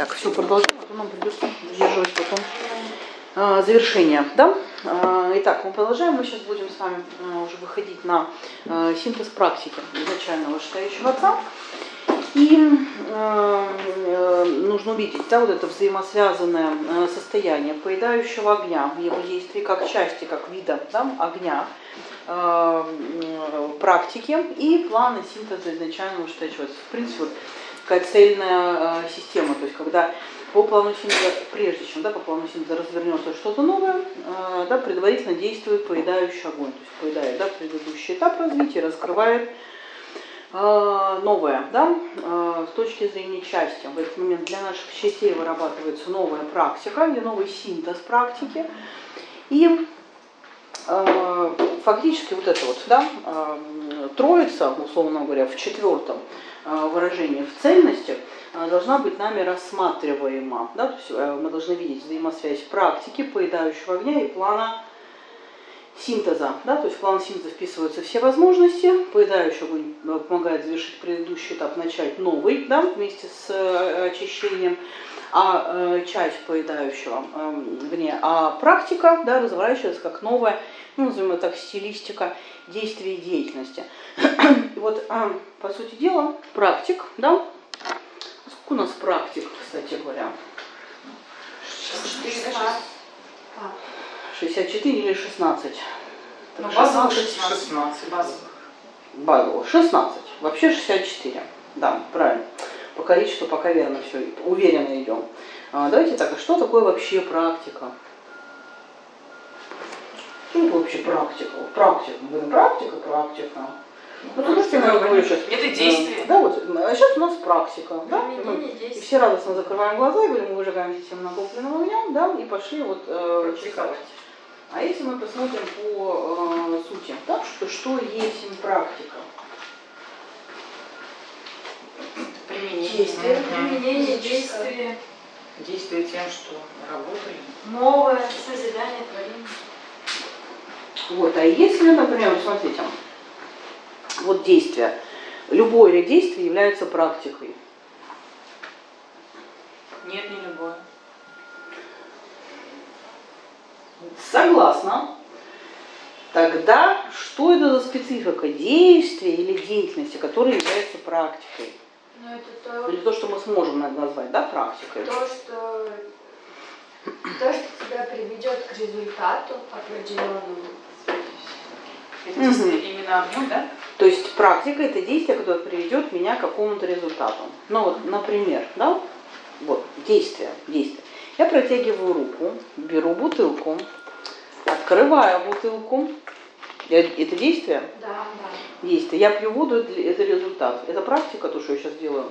Так, все, продолжаем, а то нам придется задерживать потом завершение. Да? Итак, мы продолжаем. Мы сейчас будем с вами уже выходить на синтез практики изначального вышестоящего отца. И нужно увидеть, да, вот это взаимосвязанное состояние поедающего огня, его действий как части, как вида, да, огня, практики и плана синтеза изначального вышестоящего отца. В принципе, вот такая цельная система, то есть когда по плану синтеза, прежде чем по плану синтеза развернется что-то новое, предварительно действует поедающий огонь, то есть поедает предыдущий этап развития, раскрывает новое, с точки зрения части. В этот момент для наших частей вырабатывается новая практика или новый синтез практики. И фактически вот эта вот, троица, условно говоря, в четвертом выражении в цельности должна быть нами рассматриваема. Да? То есть мы должны видеть взаимосвязь практики, поедающего огня и плана синтеза. Да? То есть в план синтеза вписываются все возможности, поедающий огонь помогает завершить предыдущий этап, начать новый, вместе с очищением, а часть поедающего, а практика разворачивается как новая, назовем это так, стилистика действия и деятельности. И вот, по сути дела, практик, сколько у нас практик, кстати говоря? 64 или 16? Базовых 16. Базовых 16. Вообще 64. Да, правильно. По количеству пока верно все. Уверенно идем. Давайте так, а что такое вообще практика? Что такое вообще практика? Практика. Мы говорим, практика. Это действие. Да, вот, а сейчас у нас практика. Да? И все радостно закрываем глаза и говорим, мы выжигаем систему накопленного огня, и пошли практиковать. А если мы посмотрим по сути, что есть практика? Применение. Применение действия. Действие тем, что работали. Новое созидание, творение. Вот, а если, например, смотрите, вот действие, любое действие является практикой. Нет, не любое. Согласна. Тогда что это за специфика действия или деятельности, которая является практикой? Ну, это Или то, что мы сможем назвать, практикой? То, что тебя приведет к результату определенному. Это действие именно огнем, да? То есть практика – это действие, которое приведет меня к какому-то результату. Ну вот, например, вот, действие. Я протягиваю руку, беру бутылку, открываю бутылку. Это действие? Да. Действие. Я пью воду, это результат. Это практика, то, что я сейчас делаю?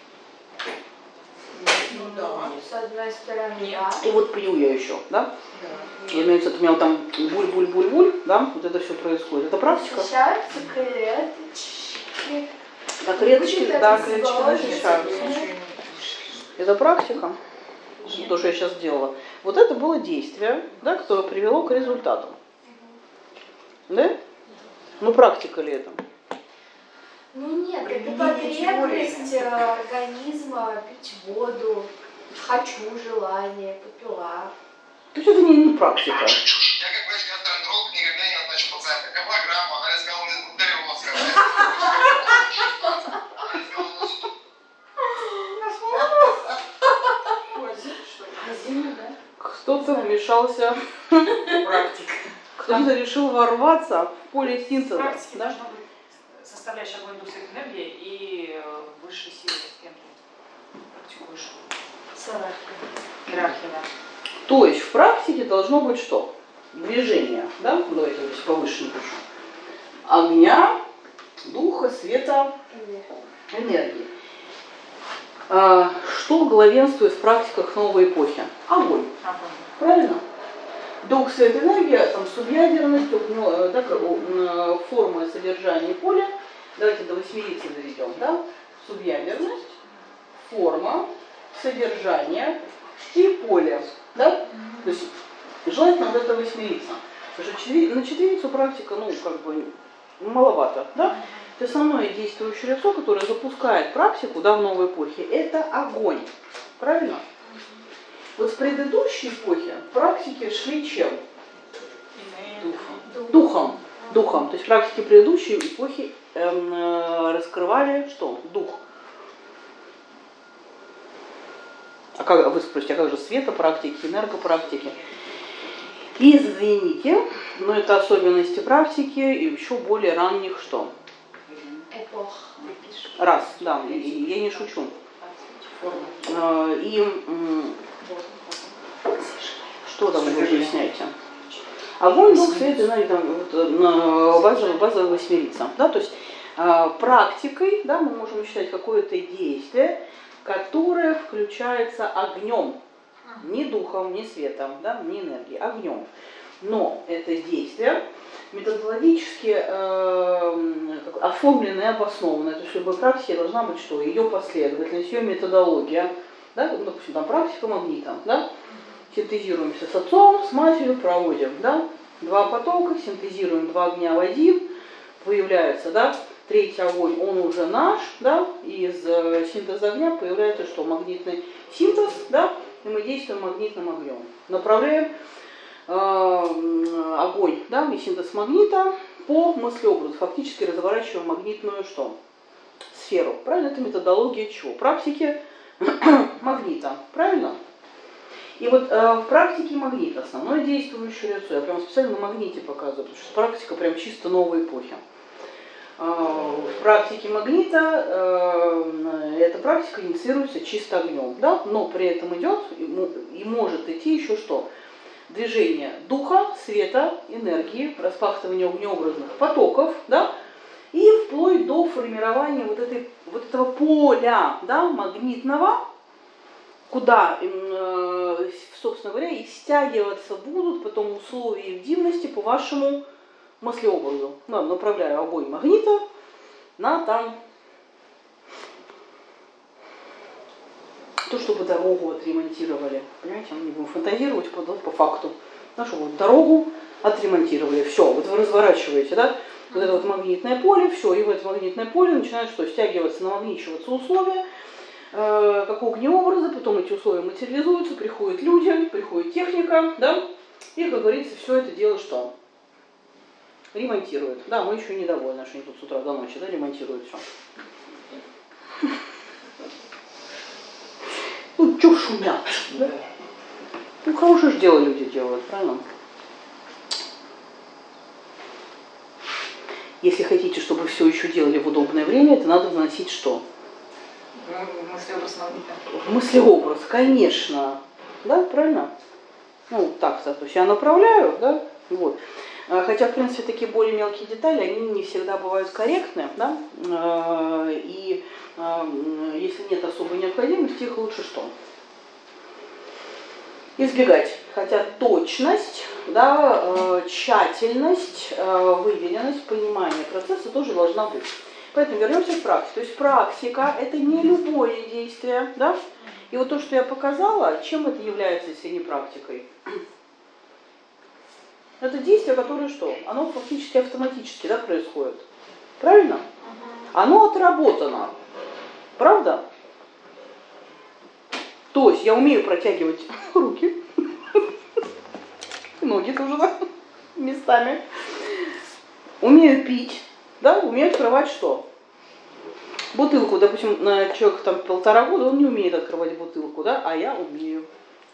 Ну да. С одной стороны, да. И вот пью я еще, да? Да. Имеется, у меня там буль-буль-буль-буль, вот это все происходит. Это практика? Очищаются клеточки. Клеточки насыщаются. Это практика? То, что я сейчас сделала. Вот это было действие, которое привело к результату. Да? Ну, практика ли это? Ну нет, это потребность организма пить воду. Хочу, желание, попила. То есть это не практика. Я как врач-гастроэнтеролог никогда не назначу пациента. Какая программа? Она сказала, Кто-то вмешался в практику. Кто-то решил ворваться в поле синтеза. Практики должна быть составляющая огонь, дух, свет, энергия и высшие силы, с кем ты практикуешь. Иерархия, да. То есть в практике должно быть что? Движение, Давайте здесь повыше напишу. Огня, духа, света, энергии. Что главенствует в практиках новой эпохи? Огонь. Правильно? Дух, свет, энергия, субъядерность, форма, содержание поля. Давайте до восьмерицы доведем, Субъядерность, форма, содержание и поле, То есть желательно вот это восьмерица. Потому что на четверицу практика, маловато, То есть основное действующее лицо, которое запускает практику, в новой эпохе, это огонь. Правильно? Вот в предыдущей эпохе практики шли чем? Духом. Духом. То есть практики предыдущей эпохи раскрывали что? Дух. Вы спросите, а как же светопрактики, энергопрактики? Извините, но это особенности практики и еще более ранних что? Эпох. Раз, да, я не шучу. Что там вы выясняете? Огонь, дух, свет, энергия, базовая восьмерица. Да, то есть практикой, да, мы можем считать какое-то действие, которое включается огнем. Не духом, не светом, да, не энергией, огнем. Но это действие методологически оформленное и обоснованное. То есть в любой практике должна быть что? Ее последовательность, ее методология. Да? Ну, допустим, там практика магнита. Да? Синтезируемся с отцом, с матерью, проводим. Да? Два потока, синтезируем два огня в один. Появляется, да, третий огонь, он уже наш. Да? Из синтеза огня появляется что? Магнитный синтез. Да? И мы действуем магнитным огнем. Направляем огонь, да, и синтез магнита по мыслеобразу. Фактически разворачиваем магнитную что? Сферу. Правильно? Это методология чего? Практики магнита. Правильно? И вот в практике магнита основное действующее лицо. Я прям специально на магните показываю, потому что практика прям чисто новой эпохи. В практике магнита эта практика инициируется чисто огнем, да? Но при этом идет и может идти еще что? Движение духа, света, энергии, распахивание огнеобразных потоков, да? И вплоть до формирования вот этого поля, да, магнитного, куда, собственно говоря, и стягиваться будут потом условия дивности по вашему мыслеобразу. Ну, направляю огонь магнита на там то, чтобы дорогу отремонтировали. Понимаете, мы не будем фантазировать по факту. Ну, чтобы вот дорогу отремонтировали. Все, вот вы разворачиваете, да, вот это вот магнитное поле, все, и в это магнитное поле начинают что? Стягиваться, намагничиваться условия, как огнеобразы, потом эти условия материализуются, приходят люди, приходит техника, да, и, как говорится, все это дело что? Ремонтируют. Да, мы еще недовольны, что они тут с утра до ночи, да, ремонтируют все. Ну, чё шумят, да? Ну, хорошее же дело люди делают, правильно? Если хотите, чтобы все еще делали в удобное время, это надо вносить что? Мыслеобраз магнита. Мыслеобраз, конечно. Да, правильно? Ну, так-то. То есть я направляю, да, вот. Хотя, в принципе, такие более мелкие детали, они не всегда бывают корректны, да, и если нет особой необходимости, их лучше что? Избегать. Хотя точность, да, тщательность, выверенность, понимание процесса тоже должна быть. Поэтому вернемся к практике. То есть практика – это не любое действие, да? И вот то, что я показала, чем это является, если не практикой? Это действие, которое что? Оно фактически автоматически, да, происходит. Правильно? Оно отработано. Правда? То есть я умею протягивать руки, ноги тоже, да, местами. Умею пить, да, умею открывать что? Бутылку, допустим, человек там 1,5 года, он не умеет открывать бутылку, да, а я умею.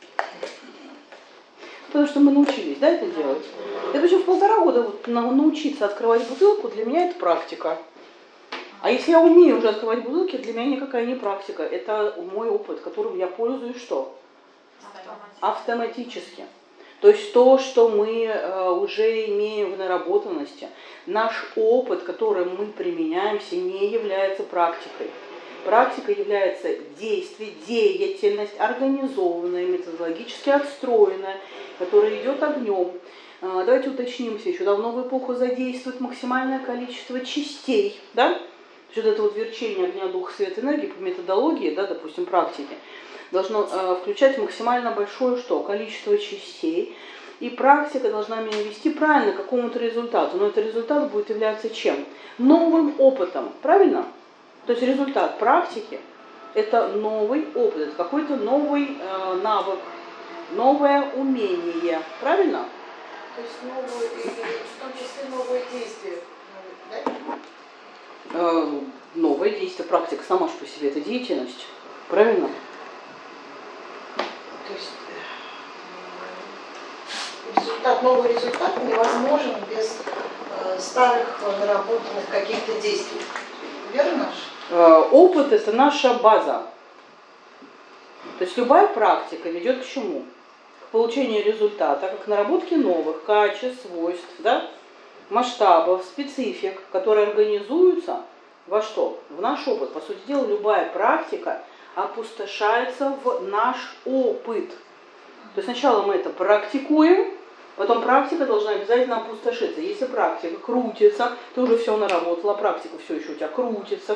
Потому что мы научились, да, это делать. Допустим, в 1,5 года вот, научиться открывать бутылку, для меня это практика. А если я умею уже открывать бутылки, для меня никакая не практика. Это мой опыт, которым я пользуюсь что? Автоматически. То есть то, что мы уже имеем в наработанности, наш опыт, который мы применяемся, не является практикой. Практика является действие, деятельность, организованная, методологически отстроенная, которая идет огнем. Давайте уточнимся, еще давно в эпоху задействует максимальное количество частей, да? То есть вот это вот верчение огня, духа, света, энергии по методологии, да, допустим, практики, должно включать максимально большое что? Количество частей. И практика должна меня вести правильно к какому-то результату. Но этот результат будет являться чем? Новым опытом. Правильно? То есть результат практики Это новый опыт, это какой-то новый навык, новое умение. Правильно? То есть новые, и в том числе новые действия. Да? Новое действие, практика сама же по себе это деятельность. Правильно? То есть новый результат невозможен без старых наработанных каких-то действий. Верно? Опыт – это наша база. То есть любая практика ведет к чему? К получению результата, как к наработке новых качеств, свойств, да? Масштабов, специфик, которые организуются во что? В наш опыт. По сути дела, любая практика опустошается в наш опыт. То есть сначала мы это практикуем, потом практика должна обязательно опустошиться. Если практика крутится, ты уже все наработала, практика все еще у тебя крутится,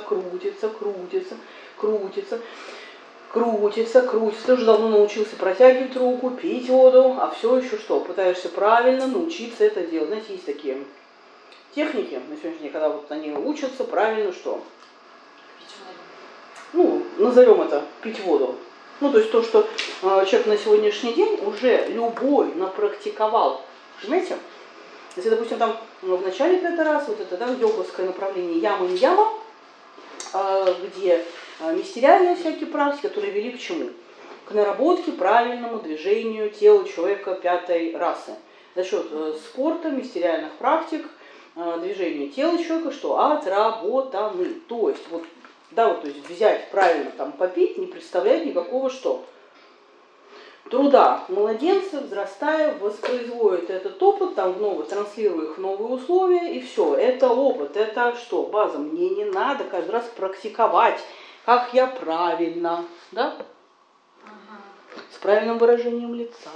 ты уже давно научился протягивать руку, пить воду, а все еще что? Пытаешься правильно научиться это делать. Знаете, есть такие техники на сегодняшний день, когда вот они учатся правильно что? Пить воду. Ну, назовем это пить воду. Ну, то есть то, что человек на сегодняшний день уже любой напрактиковал. Понимаете? Если, допустим, там в начале 5 раз, вот это, да, йоговское направление яма-ньяма, где мистериальные всякие практики, которые вели к чему? К наработке правильному движению тела человека 5 расы. За счет спорта, мистериальных практик, движения тела человека, что отработаны. То есть, вот, да, вот, то есть взять правильно там попить не представляет никакого что? Труда. Младенцы, взрастая, воспроизводят этот опыт, там транслируя их в новые условия, и все. Это опыт, это что? База. Мне не надо каждый раз практиковать, как я правильно, да? С правильным выражением лица.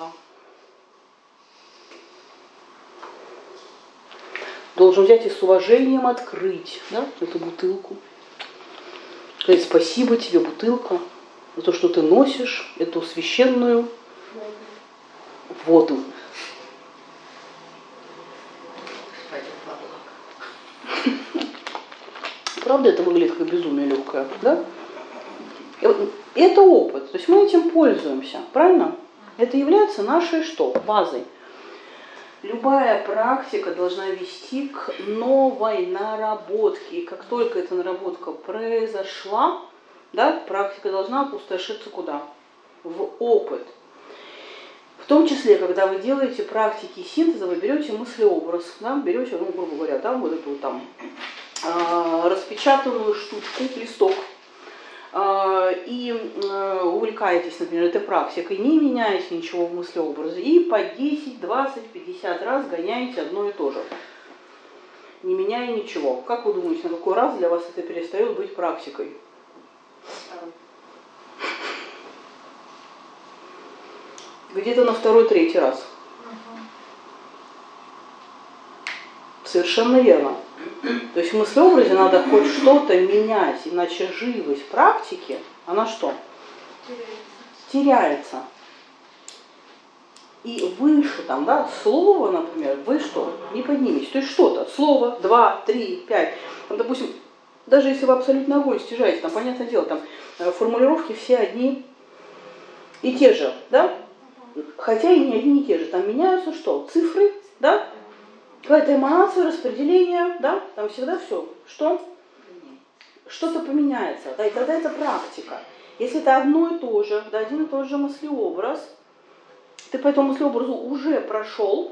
Должен взять и с уважением открыть, да, эту бутылку. Сказать спасибо тебе, бутылка, за то, что ты носишь эту священную воду. Правда, это выглядит как безумие легкое, да? Это опыт, то есть мы этим пользуемся, правильно? Это является нашей что? Базой. Любая практика должна вести к новой наработке. И как только эта наработка произошла, да, практика должна опустошиться куда? В опыт. В том числе, когда вы делаете практики синтеза, вы берете мыслеобраз, да, берете, ну, грубо говоря, да, вот эту вот там распечатанную штучку, листок, и увлекаетесь, например, этой практикой, не меняете ничего в мыслеобразе, и по 10, 20, 50 раз гоняете одно и то же, не меняя ничего. Как вы думаете, на какой раз для вас это перестает быть практикой? Где-то на 2-3 раз. Совершенно верно. То есть в мыслеобразе надо хоть что-то менять, иначе живость практики, она что? Теряется. И выше там, да, слово, например, вы что? Не подниметесь. То есть что-то, слово, 2, 3, 5. Там, допустим, даже если вы абсолютно огонь стяжаете, там, понятное дело, там формулировки все одни и те же, да? Хотя и не одни и те же. Там меняются что? Цифры, да? Какая-то эманация, распределение, да, там всегда все. Что? Что-то поменяется, да, и тогда это практика. Если это одно и то же, да, один и тот же мыслеобраз, ты по этому мыслеобразу уже прошел,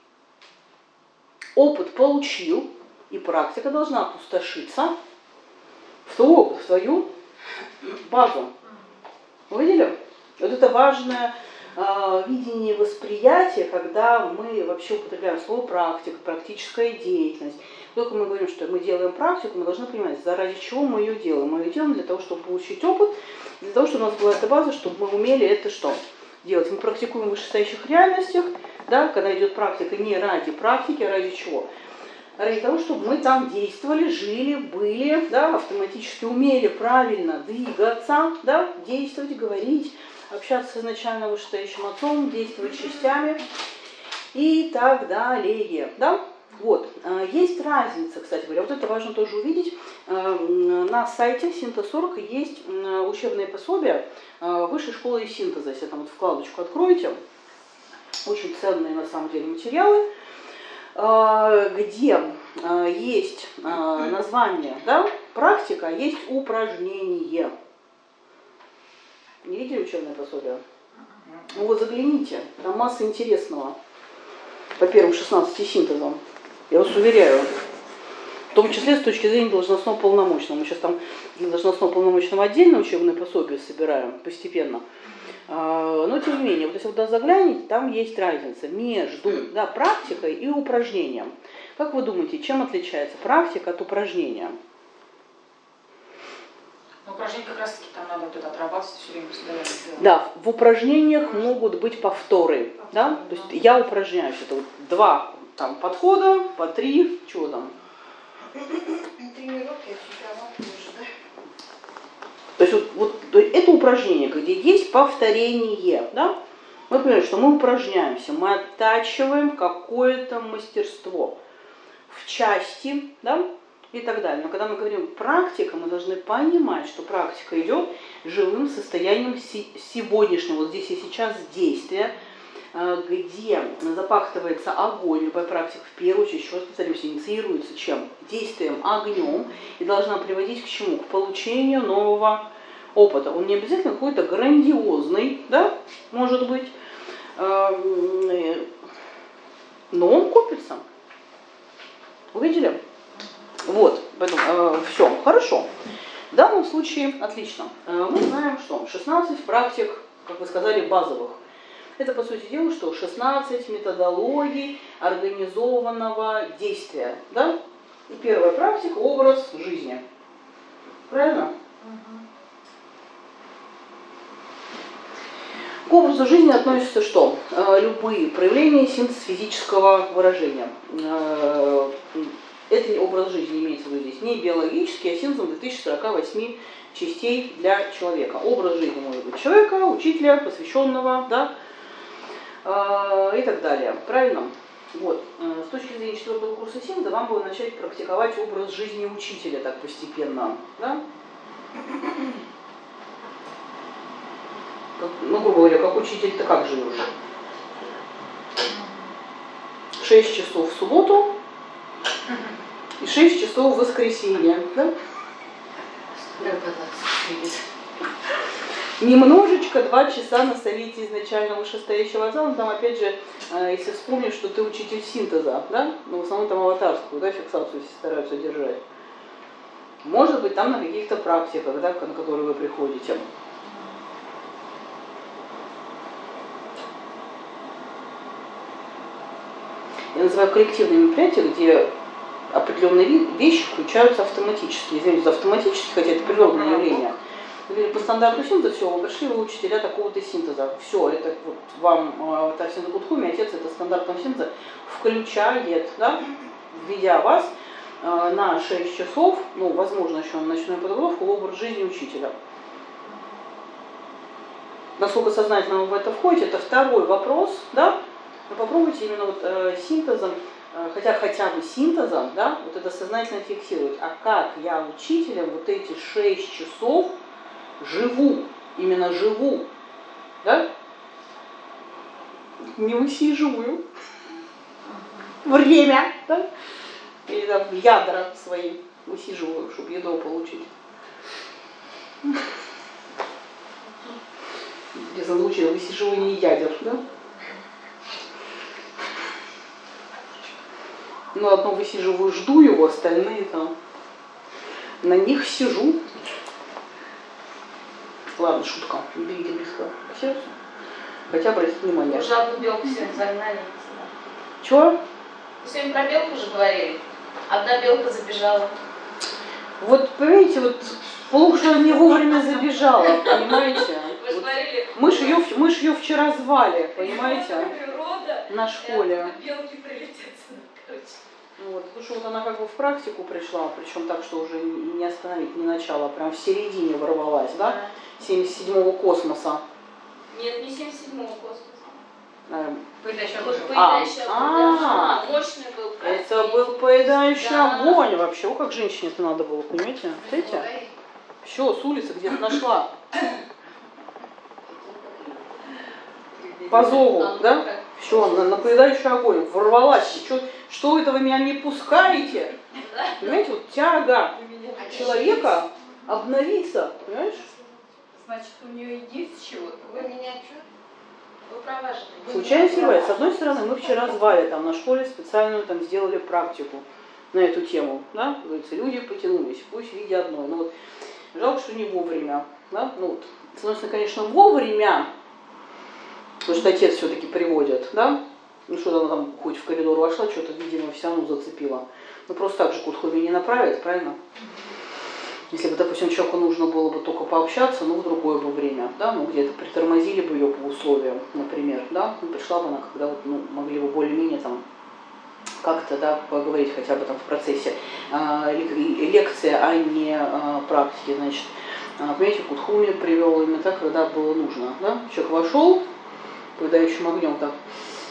опыт получил, и практика должна опустошиться в твой опыт, в твою базу. Вы видели? Вот это важное видение восприятия, когда мы вообще употребляем слово практика, практическая деятельность. Только мы говорим, что мы делаем практику, мы должны понимать, ради чего мы ее делаем. Мы ее делаем для того, чтобы получить опыт, для того, чтобы у нас была эта база, чтобы мы умели это что делать. Мы практикуем в вышестоящих реальностях, да, когда идет практика не ради практики, а ради чего? Ради того, чтобы мы там действовали, жили, были, да, автоматически умели правильно двигаться, да, действовать, говорить, общаться с изначально вышестоящим отцом, действовать частями и так далее. Да? Вот. Есть разница, кстати говоря, вот это важно тоже увидеть. На сайте Синтез.орг есть учебные пособия Высшей школы синтеза. Если там вот вкладочку откроете, очень ценные на самом деле материалы, где есть название, да, практика, есть упражнение. Не видели учебное пособие? Ну вот загляните, там масса интересного по первым 16 синтезам. Я вас уверяю, в том числе с точки зрения должностного полномочного. Мы сейчас там для должностного полномочного отдельно учебное пособие собираем постепенно. Но тем не менее, вот если вы туда заглянете, там есть разница между, да, практикой и упражнением. Как вы думаете, чем отличается практика от упражнения? Ну, упражнения как раз таки там надо вот это отрабатывать все время постоянно. Да, в упражнениях могут быть повторы. Да? То есть я упражняюсь. Это вот 2 там, подхода, по 3, чего там. Тренировки, чемпионат тоже, да? То есть вот это упражнение, где есть повторение. Да? Мы понимаем, что мы упражняемся, мы оттачиваем какое-то мастерство в части, да, и так далее. Но когда мы говорим практика, мы должны понимать, что практика идет живым состоянием сегодняшнего, вот здесь и сейчас действия, где запахтывается огонь. Любая практика, в первую очередь, еще раз повторюсь, инициируется чем? Действием, огнем, и должна приводить к чему? К получению нового опыта. Он не обязательно какой-то грандиозный, да, может быть, но он копится. Увидели? Вот, поэтому все, хорошо. В данном случае отлично. Мы знаем, что 16 практик, как вы сказали, базовых. Это, по сути дела, что 16 методологий организованного действия. Да? И первая практика – образ жизни. Правильно? К образу жизни относится что? Любые проявления синтез-физического выражения. Это образ жизни имеется в виду здесь не биологический, а синтезом 2048 частей для человека. Образ жизни может быть человека, учителя, посвященного, да, и так далее. Правильно? Вот. С точки зрения 4-го курса синтеза вам бы начать практиковать образ жизни учителя так постепенно. Да? Ну, грубо говоря, как учитель ты как живешь? 6 часов в субботу и 6 часов в воскресенье. Да? Немножечко 2 часа на совете изначально вышестоящего отца, но там опять же, если вспомнишь, что ты учитель синтеза, да, но в основном там аватарскую, да, фиксацию стараются держать. Может быть, там на каких-то практиках, да, на которые вы приходите. Я называю коллективные мероприятия, где определенные вещи включаются автоматически. Извините за автоматически, хотя это природное явление. По стандарту синтеза, все, вы пришли, вы учителя такого-то синтеза. Все, это вот вам Тарсин Гудхуми, отец, это стандартного синтеза включает, да, введя вас на 6 часов, ну, возможно, еще на ночную подготовку, в образ жизни учителя. Насколько сознательно вы в это входите, это второй вопрос, да? Но попробуйте именно вот синтезом, хотя бы синтезом, да, вот это сознательно фиксировать. А как я учителем вот эти 6 часов живу, именно живу, да? Не высиживаю время, да? Или там ядра свои высиживаю, чтобы еду получить. Без научила высиживания ядер, да? Ну, одно высиживаю, жду его, остальные там. На них сижу. Ладно, шутка. Не берите близко к сердцу. Хотя обратите внимание. Уже одну белку сегодня загнали. Чего? Мы сегодня про белку уже говорили. Одна белка забежала. Вот, понимаете, вот плохо, что не вовремя забежала, понимаете? Вы же говорили... Мы ж ее вчера звали, понимаете? Природа. На школе. Белки прилетят сюда, короче. Вот, потому что вот она как бы в практику пришла, причем так, что уже не остановить, не начало, а прям в середине ворвалась, да? 77-го космоса. Нет, не 77-го космоса. Поедающий Вот огонь. поедающий огонь, а. да, мощный был. Это был поедающий Да. огонь вообще. О, как женщине-то надо было, понимаете? Смотрите. Ой. Все, с улицы где-то нашла. По зову, да? Все, на поедающий огонь. Ворвалась. Что это вы меня не пускаете? Понимаете, вот тяга человека обновиться, понимаешь? Значит, у нее есть чего-то. Вы меня что? Вы провожаете. Случайность не бывает. С одной стороны, мы вчера с Валей там на школе специальную там сделали практику на эту тему, да? Говорится, люди потянулись, пусть в виде одной. Но вот жалко, что не вовремя, да? Ну вот, с одной стороны, конечно, вовремя, потому что отец все-таки приводит, да? Ну что-то она там хоть в коридор вошла, что-то, видимо, все равно зацепило. Ну просто так же Кутхуми не направить, правильно? Если бы, допустим, человеку нужно было бы только пообщаться, ну, в другое бы время, да, ну, где-то притормозили бы ее по условиям, например, да, ну, пришла бы она, когда вот, ну, могли бы более-менее там как-то, да, поговорить хотя бы там в процессе лекции, а не практики, значит. Понимаете, Кутхуми привел именно так, когда было нужно, да, человек вошел, поедающим огнем так.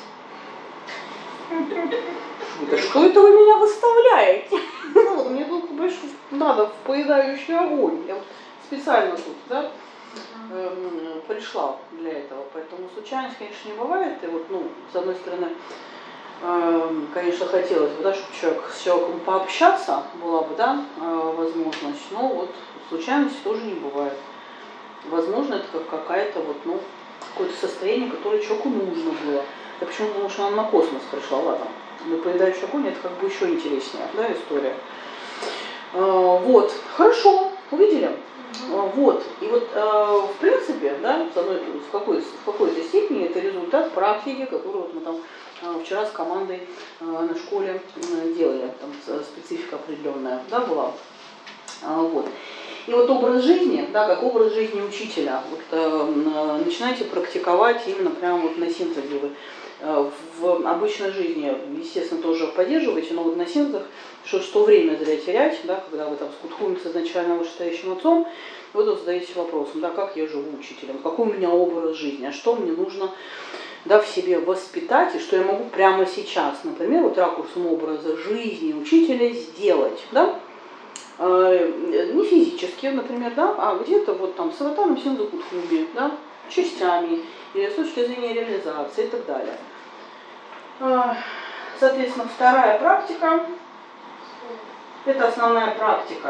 Да что это вы меня выставляете? Ну, мне тут больше надо в поедающий огонь. Я вот специально тут, да, пришла для этого. Поэтому случайность, конечно, не бывает. И вот, ну, с одной стороны, конечно, хотелось бы, да, чтобы с человеком пообщаться была бы, да, возможность. Но вот случайности тоже не бывает. Возможно, это как какая-то вот, ну, какое-то состояние, которое человеку нужно было. Я почему думала, что она на космос пришла, ладно. Но поедающий огонь, это как бы еще интереснее, да, история. Вот, хорошо, увидели? Вот, и вот, в принципе, да, в какой-то степени это результат практики, которую вот мы там вчера с командой на школе делали, там специфика определенная, да, была. Вот. И вот образ жизни, да, как образ жизни учителя, вот, начинайте практиковать именно прямо вот на синтезе. Вы в обычной жизни, естественно, тоже поддерживаете, но вот на синтезах, что время зря терять, да, когда вы там с Кутхуми, с изначально вышестоящим отцом, вы тут задаетесь вопросом, да, как я живу учителем, какой у меня образ жизни, а что мне нужно, да, в себе воспитать, и что я могу прямо сейчас, например, вот ракурсом образа жизни учителя сделать, да, не физически, например, да, а где-то вот там с аватаром синтеза Кутхуми, да, частями, или с точки зрения реализации и так далее. Соответственно, вторая практика, это основная практика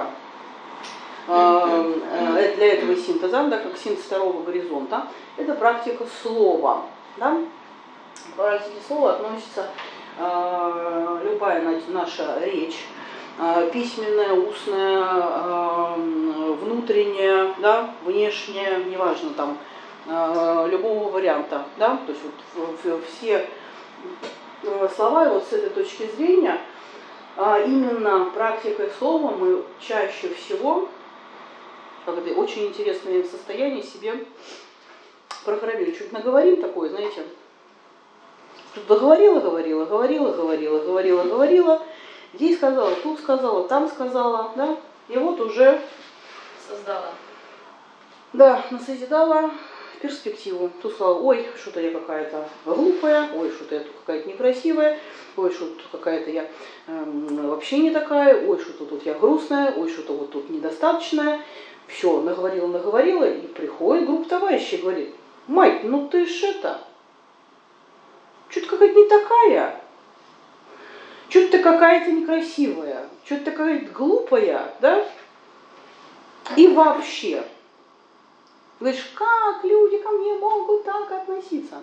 для этого синтеза, да, как синтез второго горизонта, это практика слова. Да? К практике слова относится любая наша речь, письменная, устная, внутренняя, да, внешняя, неважно там, любого варианта, да, то есть вот все слова, и вот с этой точки зрения, именно практикой слова мы чаще всего, как это очень интересное состояние себе программируем. Чуть наговорим такое, знаете, тут договорила, говорила, здесь сказала, тут сказала, там сказала, да, и вот уже Создала. да, насозидала перспективу. Тут сказала, ой, что-то я какая-то глупая, ой, что-то я тут какая-то некрасивая, ой, что-то какая-то я вообще не такая, ой, что-то тут я грустная, ой, что-то вот тут недостаточное. Все, наговорила, и приходит группа товарищей и говорит, мать, ну ты ж это, что-то какая-то не такая, что-то ты какая-то некрасивая, что-то ты какая-то глупая, да? И вообще. Говоришь, как люди ко мне могут так относиться?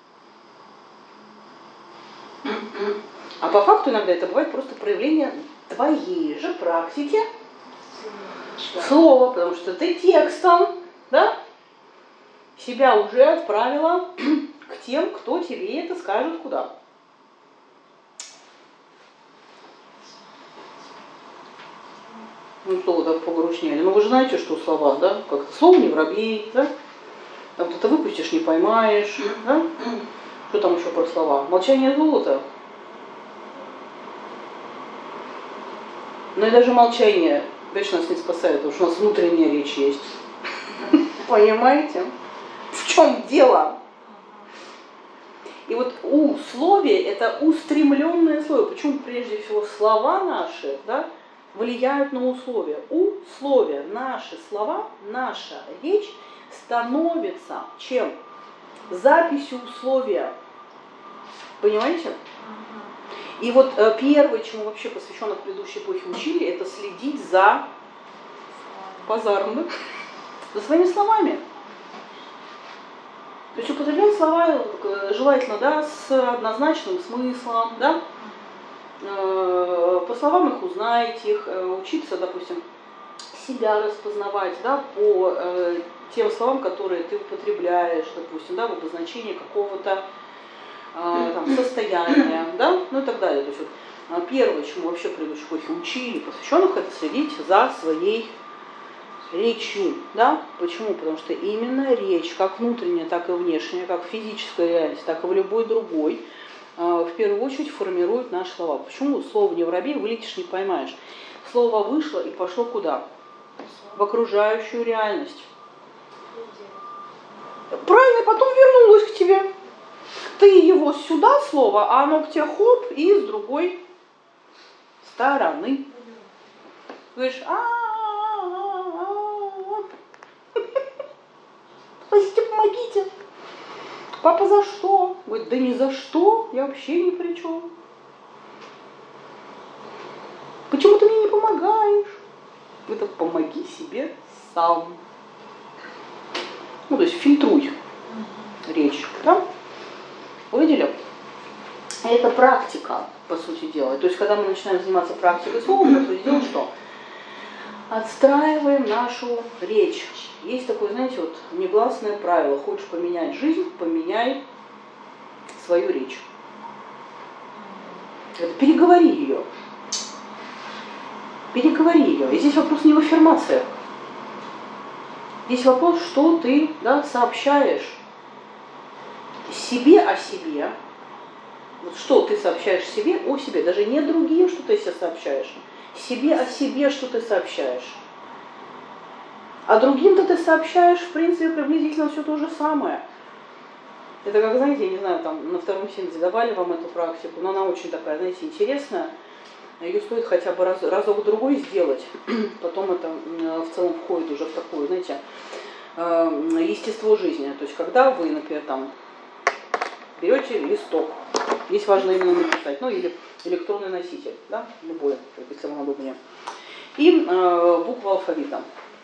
А по факту иногда это бывает просто проявление твоей же практики слова, потому что ты текстом, да, себя уже отправила к тем, кто тебе это скажет куда. Ну что вы так погрустнели? Ну вы же знаете, что слова, да? Как-то слово не воробей, да? Там кто-то выпустишь, не поймаешь, да? Что там еще про слова? Молчание золота. Но и даже молчание, конечно, нас не спасает, потому что у нас внутренняя речь есть. Понимаете? В чем дело? И вот условие – это устремленное слово. Почему прежде всего слова наши, да, влияют на условия? Условия, наши слова, наша речь становится чем? Записью условия. Понимаете? И вот первое, чему вообще посвященных предыдущей эпохе учили, это следить за базаром, да? За своими словами. То есть употреблять слова желательно, да, с однозначным смыслом, да? По словам их узнать, их учиться, допустим, себя распознавать, да, по тем словам, которые ты употребляешь, допустим, да, в обозначении какого-то там, состояния, да, ну и так далее. То есть вот, первое, чему вообще предыдущие эпохи учили посвященных, это следить за своей речью, да? Почему? Потому что именно речь, как внутренняя, так и внешняя, как физическая реальность, так и в любой другой, в первую очередь формирует наши слова. Почему слово «не воробей» вылетишь, не поймаешь? Слово вышло и пошло куда? В окружающую реальность. Правильно, потом вернулось к тебе. Ты его сюда, слово, а оно к тебе хоп, и с другой стороны. Говоришь, спасите, помогите. Папа, за что? Говорит, да ни за что, я вообще ни при чем. Почему ты мне не помогаешь? Это помоги себе сам. Ну, то есть фильтруй речь, да? Увидели? Это практика, по сути дела. То есть, когда мы начинаем заниматься практикой слова, мы, по сути дела, что? Отстраиваем нашу речь. Есть такое, знаете, вот негласное правило. Хочешь поменять жизнь, поменяй свою речь. Это переговори ее. Переговори ее. И здесь вопрос не в аффирмациях. Здесь вопрос, что ты, да, сообщаешь себе о себе. Вот что ты сообщаешь себе о себе. Даже не другим, что ты себе сообщаешь. Себе о себе, что ты сообщаешь. А другим-то ты сообщаешь, в принципе, приблизительно все то же самое. Это как, знаете, я не знаю, там на втором сеансе давали вам эту практику, но она очень такая, знаете, интересная. Ее стоит хотя бы разок-другой сделать. Потом это в целом входит уже в такое, знаете, естество жизни. То есть, когда вы, например, там берете листок, здесь важно именно написать, ну или электронный носитель, да, любой, если вам удобнее, и буква алфавита.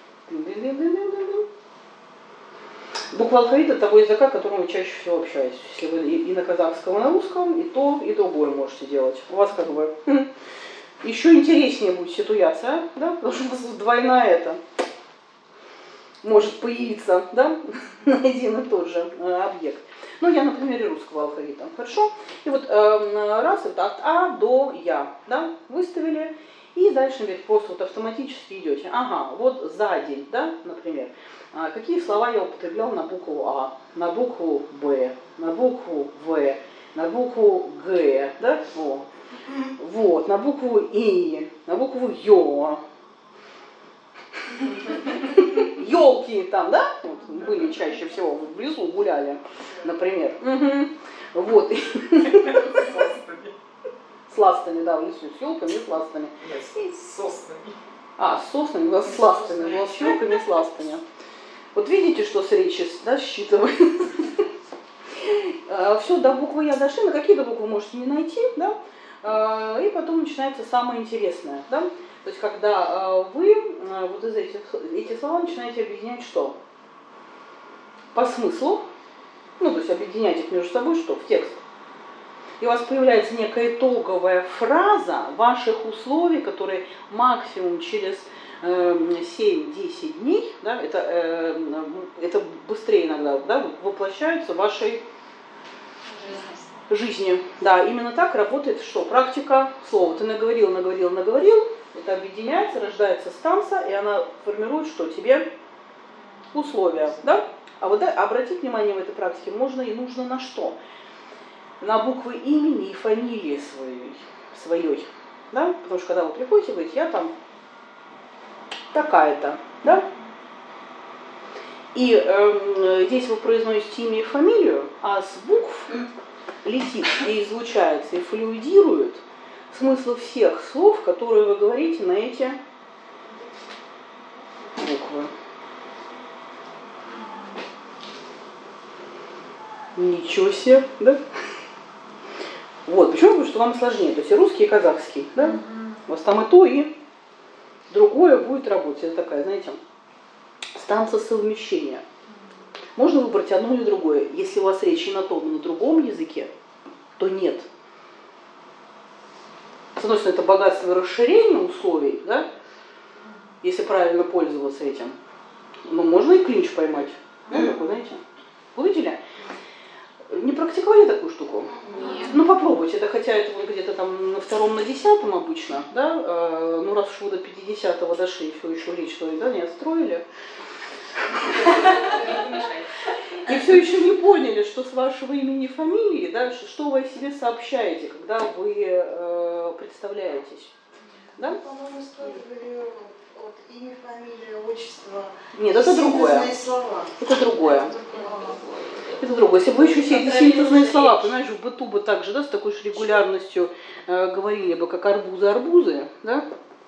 Буква алфавита того языка, которым вы чаще всего общаетесь. Если вы и на казахском, и на русском, и другое можете делать. У вас как бы еще интереснее будет ситуация, да, потому что у вас двойная это может появиться, да, на один и тот же объект. Ну, я на примере русского алфавита. Хорошо? И вот раз это от А до Я, да, выставили. И дальше ведь просто вот автоматически идете. Ага, вот за день, да, например. Какие слова я употреблял на букву А, на букву Б, на букву В, на букву Г, да? О. Вот, на букву И, на букву Ё. Ёлки там, да? Вот, были чаще всего, в лесу гуляли, например. Угу. Вот. С ластами, да, в лесу, с елками и с ластами. Нет, с соснами. С соснами, да, с ластами, было с елками и с ластами. Вот видите, что с речи, да, считывает. Все, до буквы Я дошли, на какие-то буквы можете не найти, да, и потом начинается самое интересное, да. То есть, когда вы вот из эти слова начинаете объединять что? По смыслу, ну, то есть объединять их между собой, что? В текст. И у вас появляется некая итоговая фраза ваших условий, которые максимум через 7-10 дней, да, это быстрее иногда, да, воплощаются в вашей жизни. Да, именно так работает что? Практика слова. Ты наговорил, это объединяется, рождается станция, и она формирует что? Тебе условия. Да? А вот обратить внимание в этой практике можно и нужно на что? На буквы имени и фамилии своей. Да? Потому что когда вы приходите, говорите, я там такая-то. Да? И здесь вы произносите имя и фамилию, а с букв летит и излучается, и флюидирует смысл всех слов, которые вы говорите на эти буквы. Ничего себе, да? Вот, почему я говорю, что вам сложнее, то есть и русский, и казахский, да? У вас там и то, и другое будет работать. Это такая, знаете, станция совмещения. Можно выбрать одно или другое. Если у вас речь и на том, и на другом языке, то нет. С одной стороны, это богатство и расширение условий, да? Если правильно пользоваться этим. Но можно и клинч поймать. Ну, такой, знаете, будете? Не практиковали такую штуку? Нет. Ну попробуйте, это хотя это вы где-то там на втором, на 10-м обычно, да? Ну раз уж вы до 50-го дошли, все еще речь свою, да, не отстроили. И все еще не поняли, что с вашего имени и фамилии, да, что вы о себе сообщаете, когда вы представляетесь. Да? По-моему, стоит вот имя, фамилия, отчество. Нет, это другое. Слова. Это другое. Это другое. Если бы вы еще все эти синтезные слова, понимаешь, в быту бы так же, да, с такой же регулярностью говорили бы, как арбузы, да?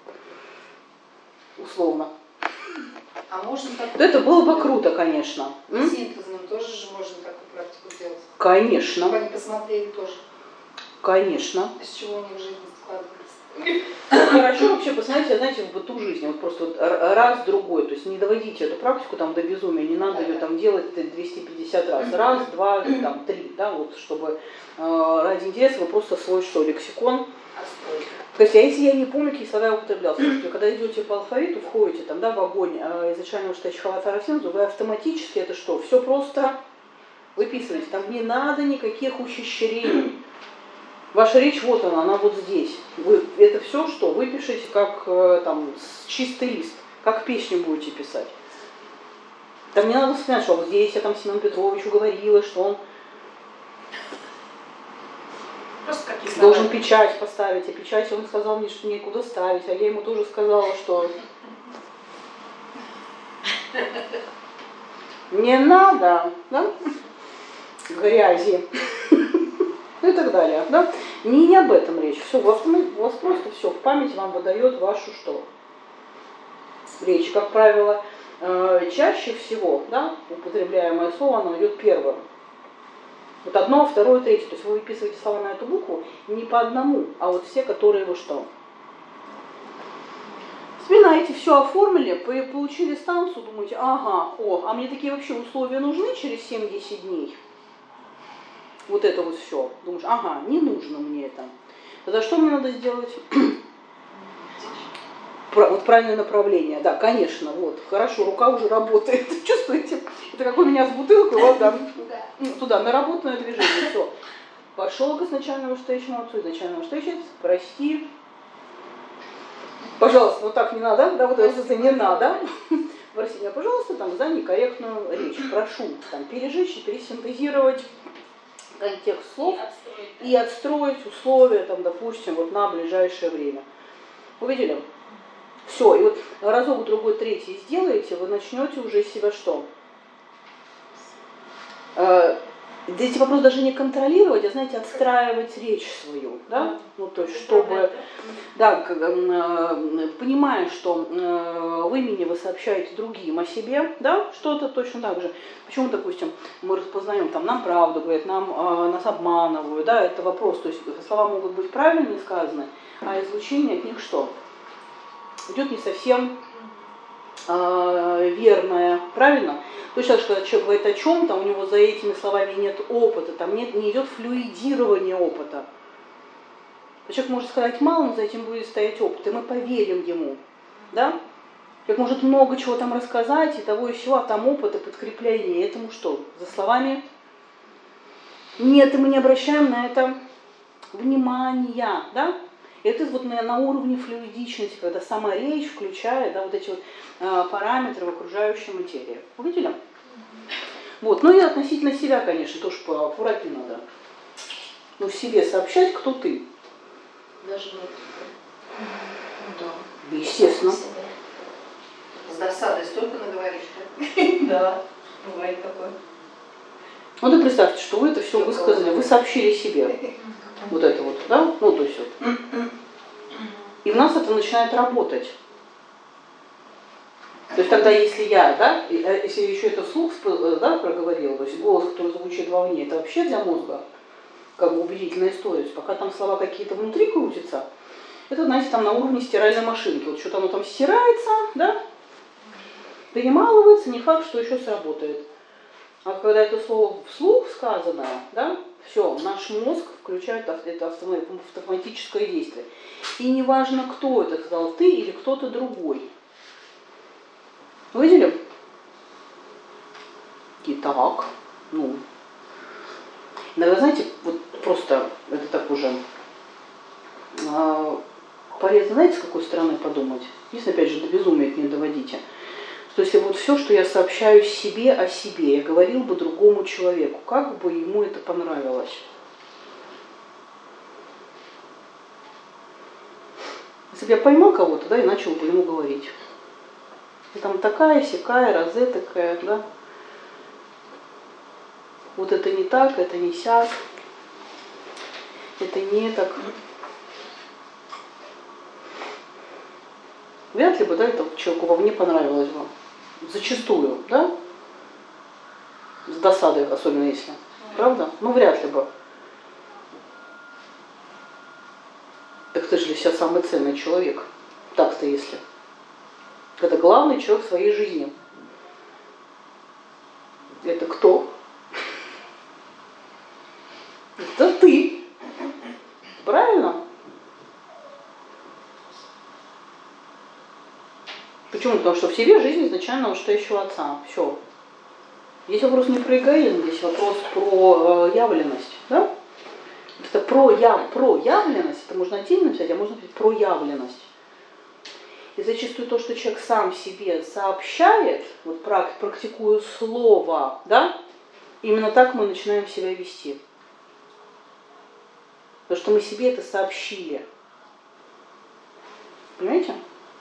Условно. А можно так? То это было бы круто, конечно. Синтезным тоже же можно такую практику делать. Конечно. Чтобы они посмотрели тоже, Конечно. из чего у них жизнь складывается. Хорошо вообще, посмотрите, знаете, в быту жизни, вот просто вот раз, другой, то есть не доводите эту практику там до безумия, не надо ее там делать 250 раз, раз, два, там, три, да, вот, чтобы ради интереса вы просто свой что, лексикон. То есть, а если я не помню, какие слова я употребляла, слушайте, когда идете по алфавиту, входите там, да, в огонь изначально читающего Тарафинзу, вы автоматически это что, все просто выписываете, там не надо никаких ухищрений. Ваша речь, вот она вот здесь. Вы это все, что вы пишете как там чистый лист, как песню будете писать. Там не надо вспоминать, что вот здесь я там Семену Петровичу говорила, что он Просто какие должен печать поставить, а печать он сказал мне, что некуда ставить, а я ему тоже сказала, что не надо, да? Грязи. Ну и так далее. Да? Не об этом речь. Все, у вас просто все в память вам выдает вашу что? Речь, как правило, чаще всего, да, употребляемое слово, оно идет первым. Вот одно, второе, третье. То есть вы выписываете слова на эту букву не по одному, а вот все, которые вы что? Вспоминаете, все оформили, получили станцию, думаете, ага, а мне такие вообще условия нужны через 7-10 дней? Вот это вот все. Думаешь, ага, не нужно мне это. Тогда что мне надо сделать? Вот правильное направление. Да, конечно, вот. Хорошо, рука уже работает. Чувствуете? Это как у меня с бутылкой, вот там. Туда, наработанное движение. Все. Пошел к изначальному вышестоящему отцу, изначальному вышестоящему, прости. Пожалуйста, вот так не надо, да, вот это не надо. Прости меня, пожалуйста, там, за некорректную речь. Прошу там пережечь, пересинтезировать контекст слов и отстроить условия, там, допустим, вот на ближайшее время. Увидели? Все, и вот разок, другой, третий сделаете, вы начнете уже себя что? Эти вопросы даже не контролировать, а, знаете, отстраивать речь свою, да? Ну, то есть, чтобы, да, понимая, что в имени вы сообщаете другим о себе, да, что-то точно так же. Почему, допустим, мы распознаем, там, нам правду говорят, нас обманывают, да, это вопрос, то есть слова могут быть правильно сказаны, а излучение от них что? Идет не совсем верное, правильно? Точно так же, когда человек говорит о чем-то, у него за этими словами нет опыта, там не идет флюидирование опыта. Человек может сказать мало, но за этим будет стоять опыт, и мы поверим ему. Да? Человек может много чего там рассказать, и того и всего, а там опыт и подкрепление. Этому что? За словами нет, и мы не обращаем на это внимания. Да? Это вот на уровне флюидичности, когда сама речь включает, да, вот эти вот параметры в окружающей материи. Увидели? Вот. Ну и относительно себя, конечно, тоже поаккуратнее надо. Ну, себе сообщать, кто ты. Даже нет. Да. Естественно. С досадой столько наговоришь, да? Да. Бывает такое. Вот и представьте, что вы это все высказали, вы сообщили себе. Вот это вот, да? Ну, то есть вот. И в нас это начинает работать. То есть тогда, если я, да, если я еще это вслух, да, проговорила, то есть голос, который звучит вовне, это вообще для мозга как бы убедительная история. То есть пока там слова какие-то внутри крутятся, это, знаете, там на уровне стиральной машинки. Вот что-то оно там стирается, да, перемалывается, не факт, что еще сработает. А когда это слово вслух сказанное, да, все, наш мозг включает это автоматическое действие. И неважно, кто это сказал, ты или кто-то другой. Выделим? Итак, ну. Иногда, знаете, вот просто это так уже полезно, знаете, с какой стороны подумать? Если, опять же, до безумия это не доводите. Что если вот все, что я сообщаю себе о себе, я говорил бы другому человеку, как бы ему это понравилось? Если бы я поймал кого-то, да, и начал бы ему говорить. И там такая, сякая, розе такая, да. Вот это не так, это не сяк, это не так. Вряд ли бы, да, это человеку вовне понравилось бы. Зачастую, да? С досадой, особенно если. Правда? Ну, вряд ли бы. Так ты же для себя самый ценный человек. Так-то если. Это главный человек в своей жизни. Это кто? Это ты. Правильно? Почему? Потому что в себе жизнь изначально вышестоящего отца. Все. Здесь вопрос не про эгоизм, здесь вопрос про явленность. Да? Это проявленность, это можно отдельно взять, а можно сказать проявленность. И зачастую то, что человек сам себе сообщает, вот практикуя слово, да, именно так мы начинаем себя вести. Потому что мы себе это сообщили. Понимаете?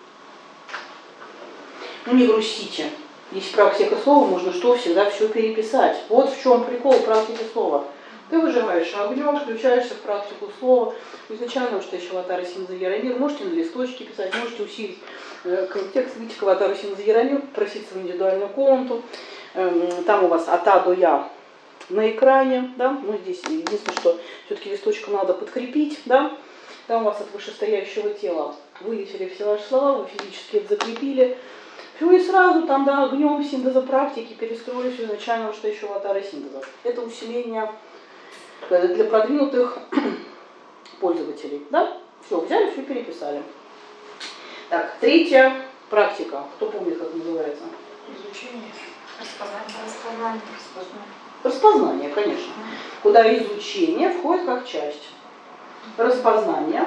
Ну не грустите. Есть практика слова, можно что всегда все переписать. Вот в чем прикол практики слова. Ты выживаешь огнем, включаешься в практику слова. Изначально, что еще аватара Синза Яромир, можете на листочке писать, можете усилить текст, выйти к аватару Синза Яромир, проситься в индивидуальную комнату. Там у вас от А до Я на экране, да, ну здесь единственное, что все-таки листочком надо подкрепить, да, там у вас от вышестоящего тела вылетели все ваши слова, вы физически это закрепили, все и сразу там, да, огнем синтеза практики перестроили все изначально, что еще аватара синтеза. Это усиление для продвинутых пользователей, да, все, взяли, все переписали. Так, третья практика, кто помнит, как называется? Изучение, распознание. Распознание, конечно. Куда изучение входит как часть. Распознание.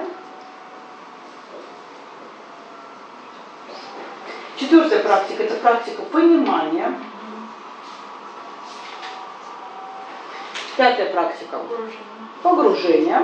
Четвертая практика – это практика понимания. Пятая практика – погружение.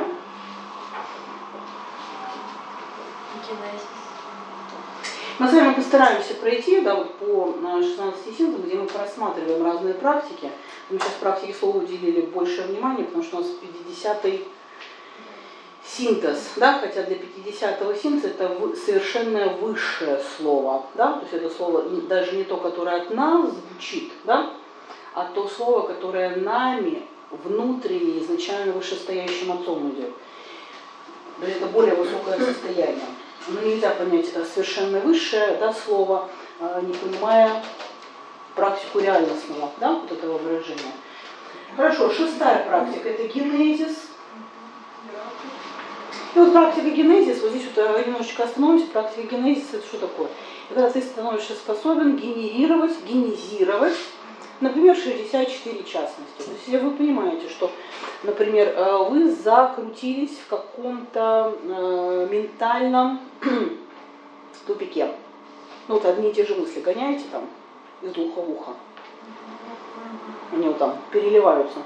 Мы с вами постараемся пройти, да, вот по 16 синтезам, где мы просматриваем разные практики. Мы сейчас практике слова уделили большее внимание, потому что у нас 50-й синтез, да, хотя для 50-го синтеза это совершенно высшее слово, да, то есть это слово даже не то, которое от нас звучит, да, а то слово, которое нами внутренне, изначально вышестоящим отцом идет. То есть это более высокое состояние. Но нельзя понять совершенно высшее, да, слово, не понимая практику реальностного, да, вот этого выражения. Хорошо, шестая практика – это генезис. И вот практика генезис, вот здесь вот немножечко остановимся, практика генезис – это что такое? Это когда ты становишься способен генезировать, например, 64 частности. То есть если вы понимаете, что, например, вы закрутились в каком-то ментальном тупике, ну вот одни и те же мысли гоняете там из уха в ухо, они вот там переливаются.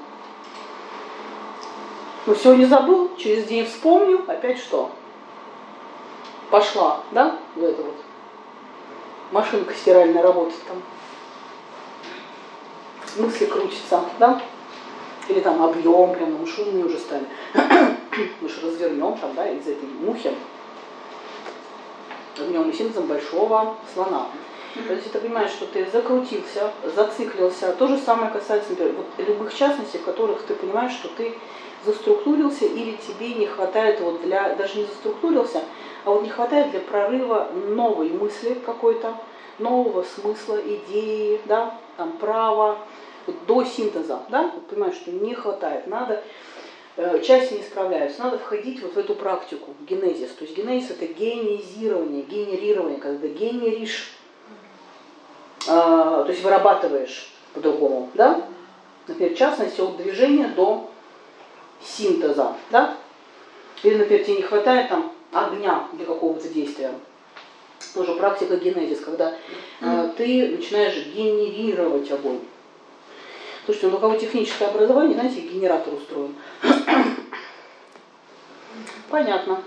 Ну сегодня забыл, через день вспомнил, опять что? Пошла, да, вот эта вот машинка стиральная работать там. мысли крутятся, да? Или там объем, прям мы шумные уже стали. Мы же развернем там, да, из этой мухи огнем и синтезом большого слона. То есть ты понимаешь, что ты закрутился, зациклился. То же самое касается, например, вот любых частностей, в которых ты понимаешь, что ты заструктурился или тебе не хватает вот для, даже не заструктурился, а вот не хватает для прорыва новой мысли какой-то, нового смысла, идеи, да, там права, вот до синтеза, да, вот понимаешь, что не хватает, надо, части не справляются, надо входить вот в эту практику, генезис. То есть генезис это генерирование, когда генеришь, то есть вырабатываешь по-другому, да, например, в частности от движения до синтеза, да, или, например, тебе не хватает там огня для какого-то действия. Тоже практика генезис, когда ты начинаешь генерировать огонь. Слушайте, у кого техническое образование, знаете, генератор устроен. Понятно.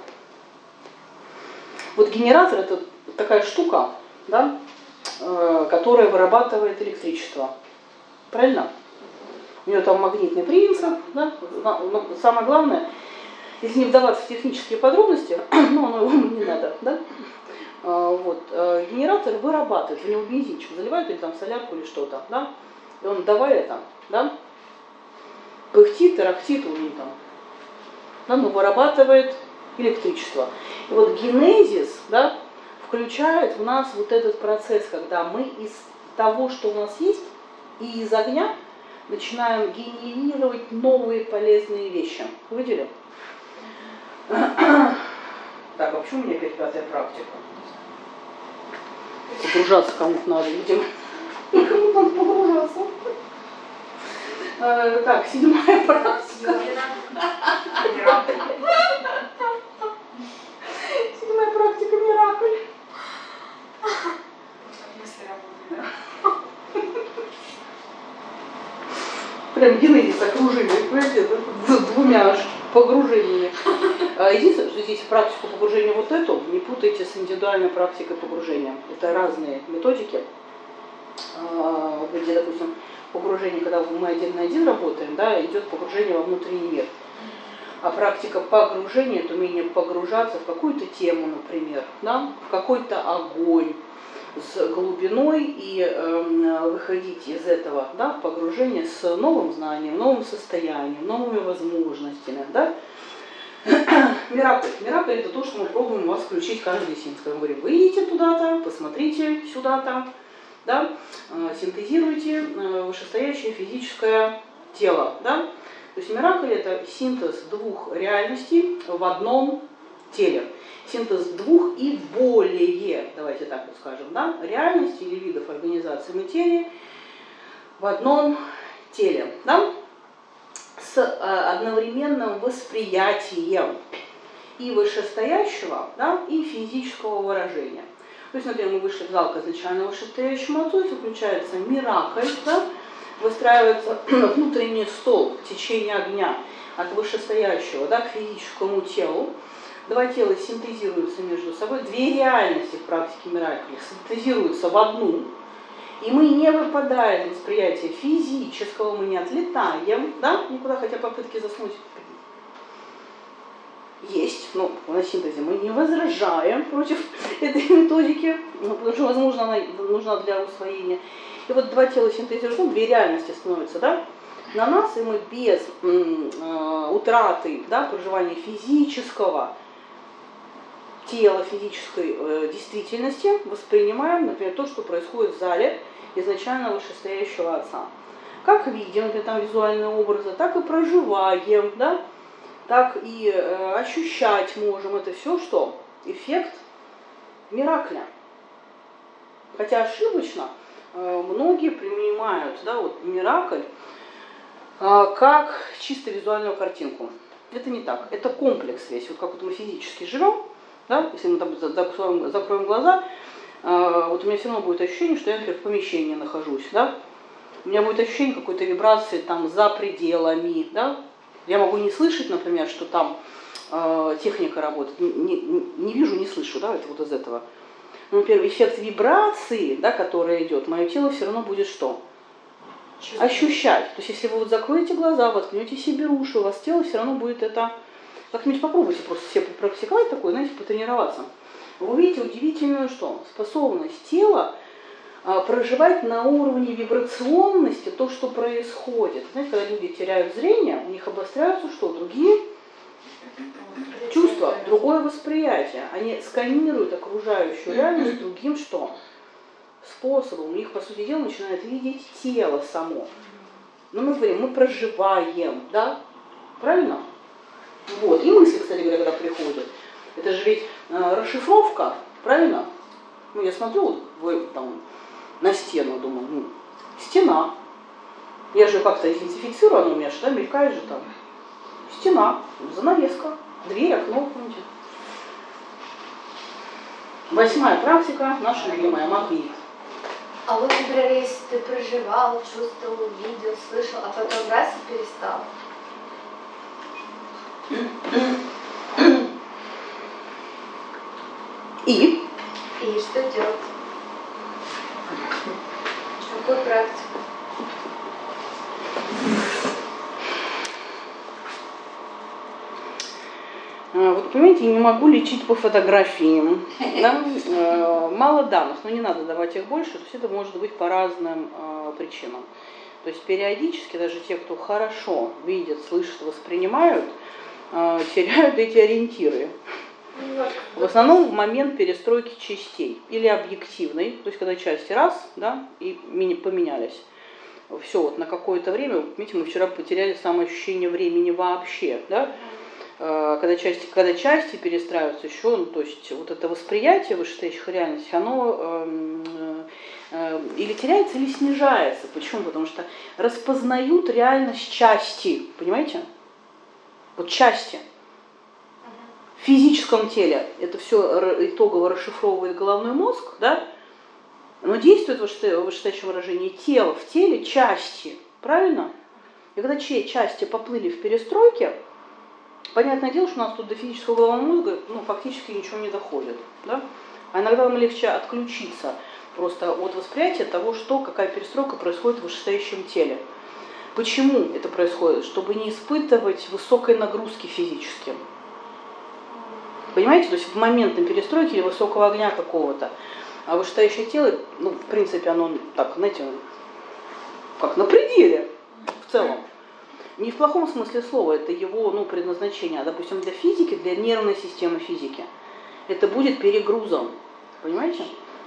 Вот генератор это такая штука, да, которая вырабатывает электричество. Правильно? У нее там магнитный принцип, да? Но самое главное, если не вдаваться в технические подробности, ну, оно не надо, да? Вот, генератор вырабатывает, в него бензинчик заливают или там солярку или что-то, да? И он давай это, да? Пыхтит, тарахтит, у него там, да? Но вырабатывает электричество. И вот генезис, да, включает в нас вот этот процесс, когда мы из того, что у нас есть, и из огня начинаем генерировать новые полезные вещи. Вы видели? Так, а почему у меня опять пятая практика? Погружаться кому-то надо, видимо. Кому-то надо погружаться. Так, седьмая практика. Седьмая практика миракль. Прям генезис окружили, понимаете, двумя аж погружениями. Единственное, что здесь практику погружения вот эту не путайте с индивидуальной практикой погружения. Это разные методики, где, допустим, погружение, когда мы один на один работаем, да, идет погружение во внутренний мир. А практика погружения – это умение погружаться в какую-то тему, например, да, в какой-то огонь с глубиной и выходить из этого, да, погружения с новым знанием, новым состоянием, новыми возможностями. Да. Миракль. Миракль – это то, что мы пробуем вас включить каждый синтез. Мы говорим, выйдите туда-то, посмотрите сюда-то, да, синтезируйте вышестоящее физическое тело. Да. То есть миракль – это синтез двух реальностей в одном теле. Синтез двух и более, давайте так вот скажем, да, реальностей или видов организации материи в одном теле, да, с одновременным восприятием и вышестоящего, да, и физического выражения. То есть, например, мы вышли в зал к изначально вышестоящему отцу, включается миракль, да, выстраивается внутренний столб течения огня от вышестоящего, да, к физическому телу. Два тела синтезируются между собой, две реальности в практике миракли синтезируются в одну, и мы не выпадаем из восприятия физического, мы не отлетаем, да, никуда, хотя попытки заснуть есть, но на синтезе мы не возражаем против этой методики, потому что, возможно, она нужна для усвоения. И вот два тела синтезируются, две реальности становятся, да, на нас, и мы без утраты, да, проживания физического тела, физической действительности воспринимаем, например, то, что происходит в зале изначально вышестоящего отца. Как видим, например, там визуальные образы, так и проживаем, да, так и ощущать можем. Это все что? Эффект миракля. Хотя ошибочно многие принимают, да, вот, миракль как чисто визуальную картинку. Это не так. Это комплекс весь. Вот как вот мы физически живем, да, если мы там закроем глаза, вот у меня все равно будет ощущение, что я, например, в помещении нахожусь, да. У меня будет ощущение какой-то вибрации там за пределами, да. Я могу не слышать, например, что там техника работает. Не вижу, не слышу, да, это вот из этого. Но, например, эффект вибрации, да, который идет, мое тело все равно будет что? ощущать. То есть если вы вот закроете глаза, воткнете себе уши, у вас тело все равно будет это... Как-нибудь попробуйте просто себе попрактиковать такое, знаете, потренироваться. Вы увидите удивительную что? Способность тела проживать на уровне вибрационности то, что происходит. Знаете, когда люди теряют зрение, у них обостряются что? Другие чувства, другое восприятие. Они сканируют окружающую реальность другим что? Способом. У них, по сути дела, начинает видеть тело само. Но мы говорим, мы проживаем, да? Правильно? Вот. И мысли, кстати говоря, когда приходят. Это же ведь расшифровка, правильно? Ну, я смотрю вот, там, на стену, думаю, стена. Я же как-то идентифицирую, она у меня что, мелькает же там. Стена, занавеска, дверь, окно, помните. 8-я практика, наша любимая, магнит. А вот, например, если ты проживал, чувствовал, видел, слышал, а потом раз и перестал. И что делать? Какую практику? вот понимаете, не могу лечить по фотографиям. Да? Мало данных, но не надо давать их больше, то есть это может быть по разным причинам. То есть периодически даже те, кто хорошо видят, слышат, воспринимают, теряют эти ориентиры. В основном в момент перестройки частей или объективной, то есть когда части раз, да, и поменялись. Все, вот на какое-то время, видите, мы вчера потеряли самоощущение времени вообще, да, когда части перестраиваются еще, ну, то есть вот это восприятие вышестоящих реальностей, оно или теряется, или снижается. Почему? Потому что распознают реальность части, понимаете? Вот части. В физическом теле это все итогово расшифровывает головной мозг, да? Но действует вышестоящее выражение тело в теле части, правильно? И когда части поплыли в перестройке, понятное дело, что у нас тут до физического головного мозга фактически ничего не доходит, да? А иногда нам легче отключиться просто от восприятия того, какая перестройка происходит в вышестоящем теле. Почему это происходит? Чтобы не испытывать высокой нагрузки физически. Понимаете? То есть в момент перестройки или высокого огня какого-то, а вышестоящее тело, в принципе, оно так, знаете, как на пределе в целом. Не в плохом смысле слова, это его предназначение. А, допустим, для физики, для нервной системы физики, это будет перегрузом. Понимаете?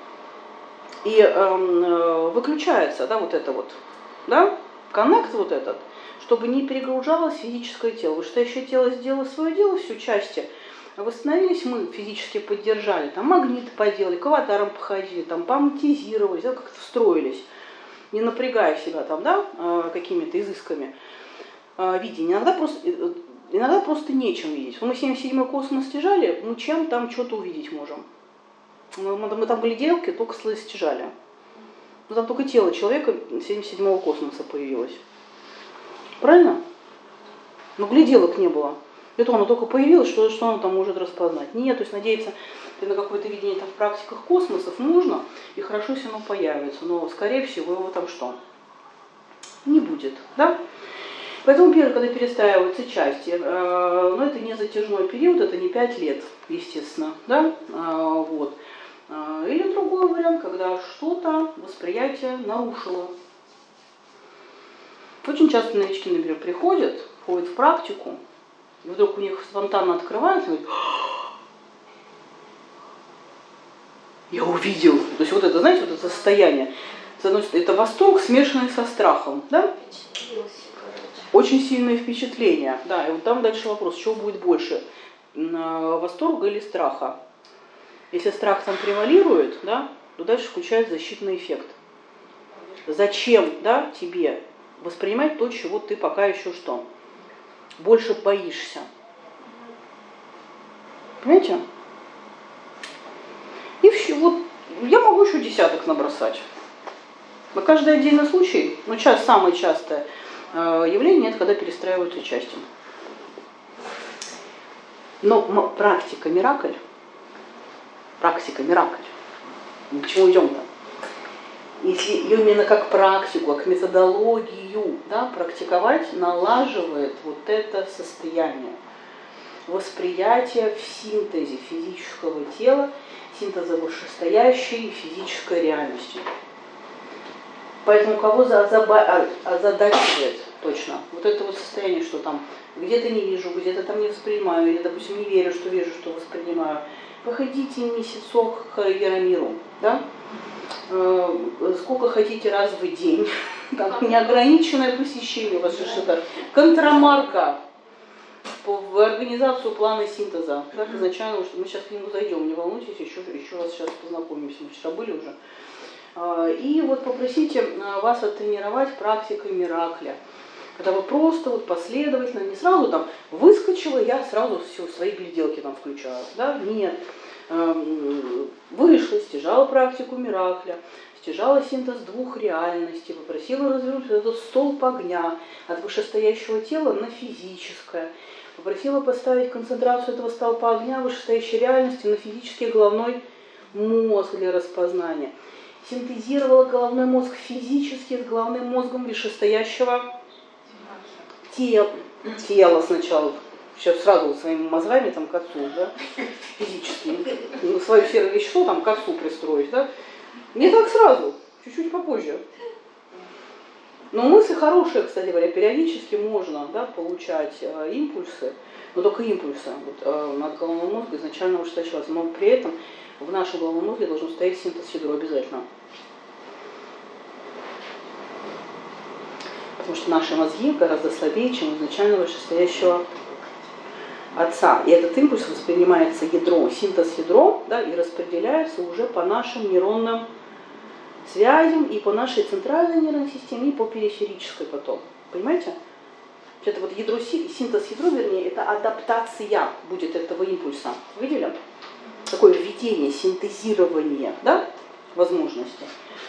И выключается, да, вот это вот, да, коннект вот этот, чтобы не перегружалось физическое тело. Вышестоящее тело сделало свое дело, все части восстановились, мы физически поддержали, там магниты поделали, к аватарам походили, там помонетизировались, да, как-то встроились, не напрягая себя там, да, какими-то изысками видения. Иногда просто нечем видеть. Мы 77-й космос стяжали, мы чем там что-то увидеть можем. Мы там гляделки только стяжали. Но там только тело человека 77-го космоса появилось. Правильно? Но гляделок не было. Это оно только появилось, что оно там может распознать. Нет, то есть надеяться на какое-то видение там в практиках космосов можно, и хорошо, если оно появится. Но, скорее всего, его там что? Не будет. Да? Поэтому, первое, когда перестраиваются части, но это не затяжной период, это не 5 лет, естественно. Да? Вот. Или другой вариант, когда что-то восприятие нарушило. Очень часто новички, например, приходят, входят в практику, и вдруг у них спонтанно открывается, и говорят: я увидел. То есть вот это, знаете, вот это состояние. С одной стороны, это восторг, смешанный со страхом. Да? Очень сильное впечатление. Да, и вот там дальше вопрос, чего будет больше, восторга или страха. Если страх там превалирует, да, то дальше включается защитный эффект. Зачем, да, тебе воспринимать то, чего ты пока еще что? Больше боишься. Понимаете? И все, вот я могу еще десяток набросать. На каждый отдельный случай, самое частое явление, это когда перестраиваются части. Но практика миракль. Мы к чему идем-то? если ее именно как практику, как методологию, да, практиковать, налаживает вот это состояние восприятия в синтезе физического тела, синтеза вышестоящей физической реальности. Поэтому кого озадачивает точно вот это вот состояние, что там где-то не вижу, где-то там не воспринимаю, или, допустим, не верю, что вижу, что воспринимаю. Выходите месяцок к Яромиру, да? Сколько хотите раз в день, там, неограниченное посещение, у вас что-то, контрамарка в организацию плана синтеза. Так, изначально, что мы сейчас к нему зайдем, не волнуйтесь, еще раз сейчас познакомимся, мы вчера были уже. И вот попросите вас оттренировать практикой Миракля. Когда вы просто вот последовательно, не сразу там выскочила, я сразу все свои гляделки там включаю. Да? Нет. Вышла, стяжала практику Миракля, стяжала синтез двух реальностей, попросила развернуть этот столб огня от вышестоящего тела на физическое. Попросила поставить концентрацию этого столпа огня вышестоящей реальности на физический головной мозг для распознания. Синтезировала головной мозг физически с головным мозгом вышестоящего тела сначала. Сейчас сразу своими мозгами там к отцу, да, физически. Свое серое вещество там к отцу пристроить, да. Не так сразу, чуть-чуть попозже. Но мысли хорошие, кстати говоря, периодически можно, да, получать импульсы, но только импульсы вот, от головного мозга изначально вышестоящего. Но при этом в нашем головном мозге должен стоять синтез ядро обязательно. Потому что наши мозги гораздо слабее, чем изначально вышестоящего отца. И этот импульс воспринимается ядром, синтез ядром, да, и распределяется уже по нашим нейронным связям и по нашей центральной нервной системе, и по периферической потом. Понимаете? Это вот ядро, синтез ядро, вернее, это адаптация будет этого импульса. Видели? Такое введение, синтезирование, да, возможности.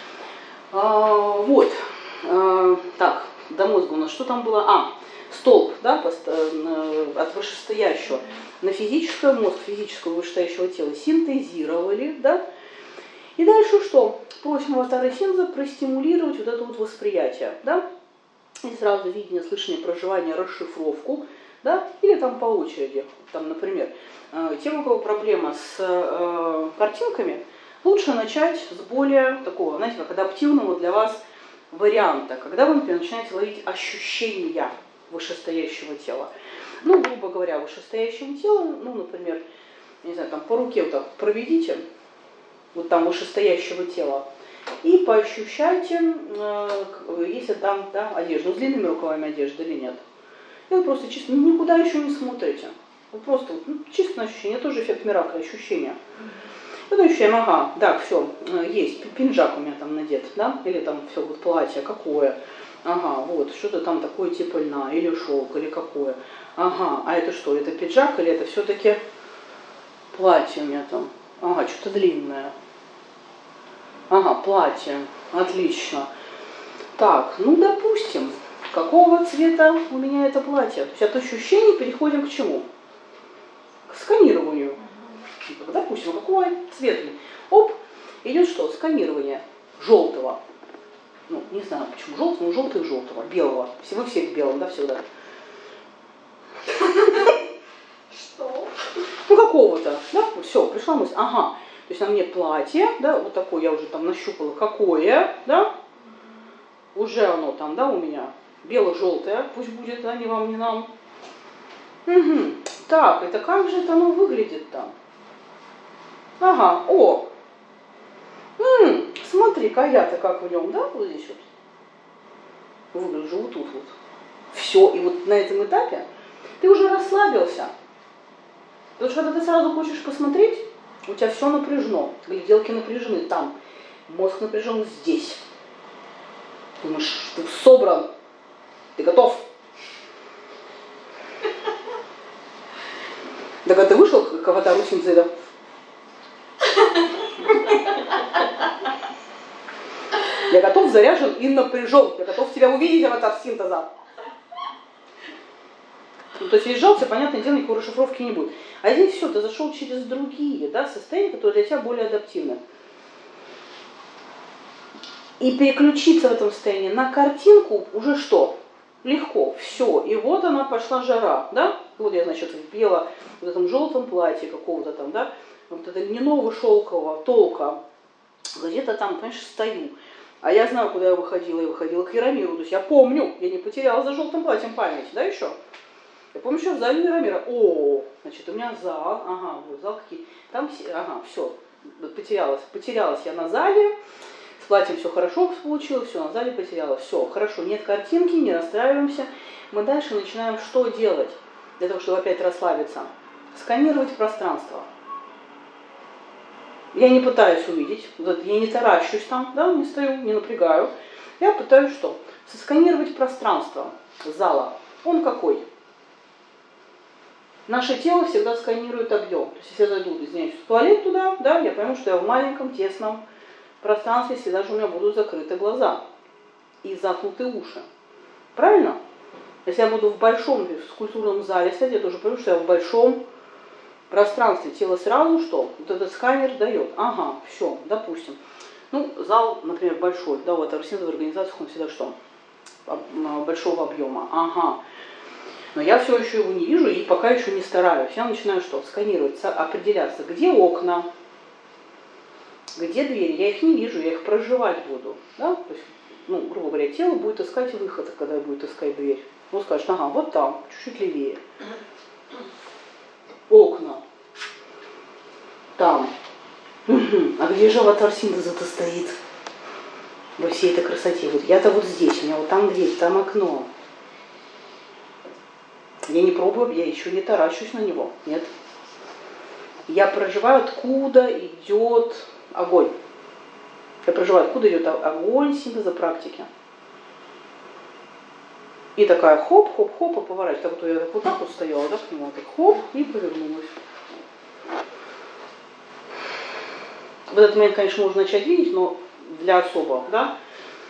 Вот. Так, до мозга у нас что там было? Столб, да, от вышестоящего на физическое, мозг физического вышестоящего тела синтезировали, да. И дальше что? Просим аватара синтеза простимулировать вот это вот восприятие, да. И сразу видение, слышание, проживание, расшифровку, да, или там по очереди. Там, например, тем, у кого проблема с картинками, лучше начать с более такого, знаете, как адаптивного для вас варианта, когда вы, например, начинаете ловить ощущения вышестоящего тела. Ну, грубо говоря, вышестоящим телом, ну, например, не знаю, там по руке вот так проведите, вот там вышестоящего тела, и поощущайте, если там, да, одежда, ну, с длинными рукавами одежды или нет. И вы просто чисто, никуда еще не смотрите. Вы просто, ну, чисто на ощущение, тоже эффект Миракля, ощущения. Вот ощущаем, ага, да, все, есть, пинжак у меня там надет, да, или там все, вот платье, какое, ага, вот, что-то там такое типа льна, или шелк, или какое, ага, а это что, это пиджак, или это все-таки платье у меня там, ага, что-то длинное, ага, платье, отлично, так, ну, допустим, какого цвета у меня это платье, то есть от ощущений переходим к чему? К сканированию. Допустим, какой цвет? Оп, идет что? Сканирование желтого. Ну, не знаю, почему желтого, но желтый желтого, белого. Всего всех белого, да, всегда. Что? Ну, какого-то, да, все, пришла мысль, ага, то есть на мне платье, да, вот такое я уже там нащупала, какое, да, уже оно там, да, у меня бело-желтое, пусть будет, да, не вам, не нам. Угу. Так, это как же это оно выглядит там? Ага, о, смотри-ка, я-то как в нем, да, вот здесь вот, выгляжу вот тут вот. Все, и вот на этом этапе ты уже расслабился. Потому что когда ты сразу хочешь посмотреть, у тебя все напряжено, гляделки напряжены там, мозг напряжен здесь. Думаешь, ты собран, ты готов. Да когда ты вышел к аватару синтеза, я готов, заряжен и напряжен. Я готов тебя увидеть, аватар синтеза. Ну, то есть если сжался, понятное дело, никакой расшифровки не будет. А здесь все, ты зашел через другие, да, состояния, которые для тебя более адаптивны. И переключиться в этом состоянии на картинку уже что? Легко, все. И вот она пошла жара, да? Вот я, значит, пела в этом желтом платье какого-то там, да? Вот это льняного шелкового толка. Где-то там, понимаешь, стою. А я знаю, куда я выходила к Яромиру. То есть я помню, я не потеряла за желтым платьем память, да, еще? Я помню, что в зале Яромира. О, значит, у меня зал, ага, вот зал какие. Там, ага, все, потерялась я на зале. С платьем все хорошо получилось, все, на зале потеряла. Все, хорошо, нет картинки, не расстраиваемся. Мы дальше начинаем что делать для того, чтобы опять расслабиться? Сканировать пространство. Я не пытаюсь увидеть, я не таращусь там, да, не стою, не напрягаю. Я пытаюсь что? Сосканировать пространство зала. Он какой? Наше тело всегда сканирует объем. То есть если я зайду, извиняюсь, в туалет туда, да, я пойму, что я в маленьком, тесном пространстве, если даже у меня будут закрыты глаза и заткнуты уши. Правильно? Если я буду в большом скульптурном зале, кстати, я тоже пойму, что я в большом пространстве. Тело сразу что? Вот этот сканер дает. Ага, все, допустим. Ну, зал, например, большой, да, вот в арсенальных организациях он всегда что? Большого объема. Ага. Но я все еще его не вижу и пока еще не стараюсь. Я начинаю что? Сканировать, определяться, где окна, где двери. Я их не вижу, я их проживать буду. Да? То есть, ну, грубо говоря, тело будет искать выход, когда будет искать дверь. Ну, скажет, ага, вот там, чуть-чуть левее. Окна. Там. А где же аватар синтеза-то стоит? Во всей этой красоте. Вот я-то вот здесь, у меня вот там дверь, там окно. Я не пробую, я еще не таращусь на него. Нет. Я проживаю, откуда идет огонь. Я проживаю, откуда идет огонь синтеза практики. И такая хоп-хоп-хоп, и поворачиваюсь. Так вот я вот так вот стояла, да, к нему, так хоп, и повернулась. В этот момент, конечно, можно начать видеть, но для особо, да.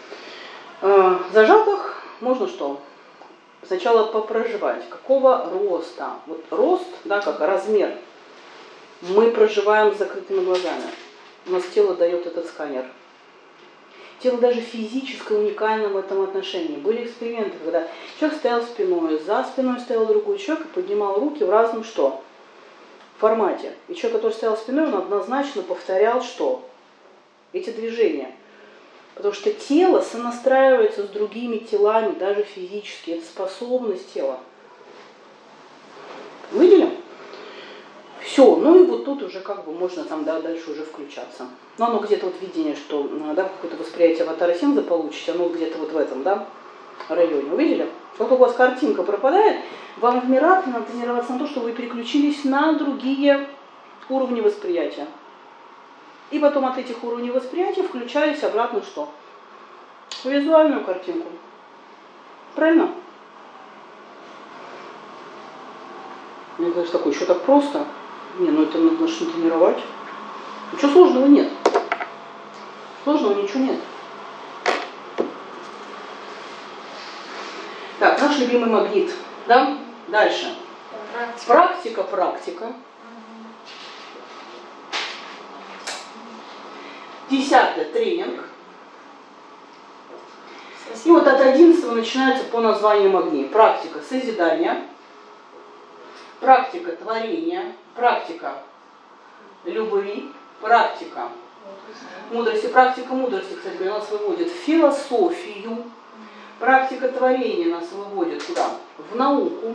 Зажатых можно что? Сначала попроживать. Какого роста? Вот рост, да, как размер. Мы проживаем с закрытыми глазами. У нас тело дает этот сканер. Тело даже физически уникально в этом отношении. Были эксперименты, когда человек стоял спиной, за спиной стоял другой человек и поднимал руки в разном что? Формате. И человек, который стоял спиной, он однозначно повторял что? Эти движения. Потому что тело сонастраивается с другими телами, даже физически. Это способность тела. Видели? Все, ну и вот тут уже как бы можно там, да, дальше уже включаться. Но оно где-то вот видение, что, да, какое-то восприятие аватара синтеза получите, оно где-то вот в этом, да, районе. Увидели? Как только у вас картинка пропадает, вам в миракле надо тренироваться на то, что вы переключились на другие уровни восприятия. И потом от этих уровней восприятия включались обратно что? В визуальную картинку. Правильно? Мне кажется, такое, еще так просто. Не, ну это надо что-то тренировать. Ничего сложного нет. Сложного ничего нет. Так, наш любимый магнит. Да? Дальше. Практика. 10-й тренинг. И вот от 11-го начинается по названию магнит. Практика созидания, практика творения, практика любви, практика мудрости. Практика мудрости, кстати, нас выводит в философию. Практика творения нас выводит куда? В науку.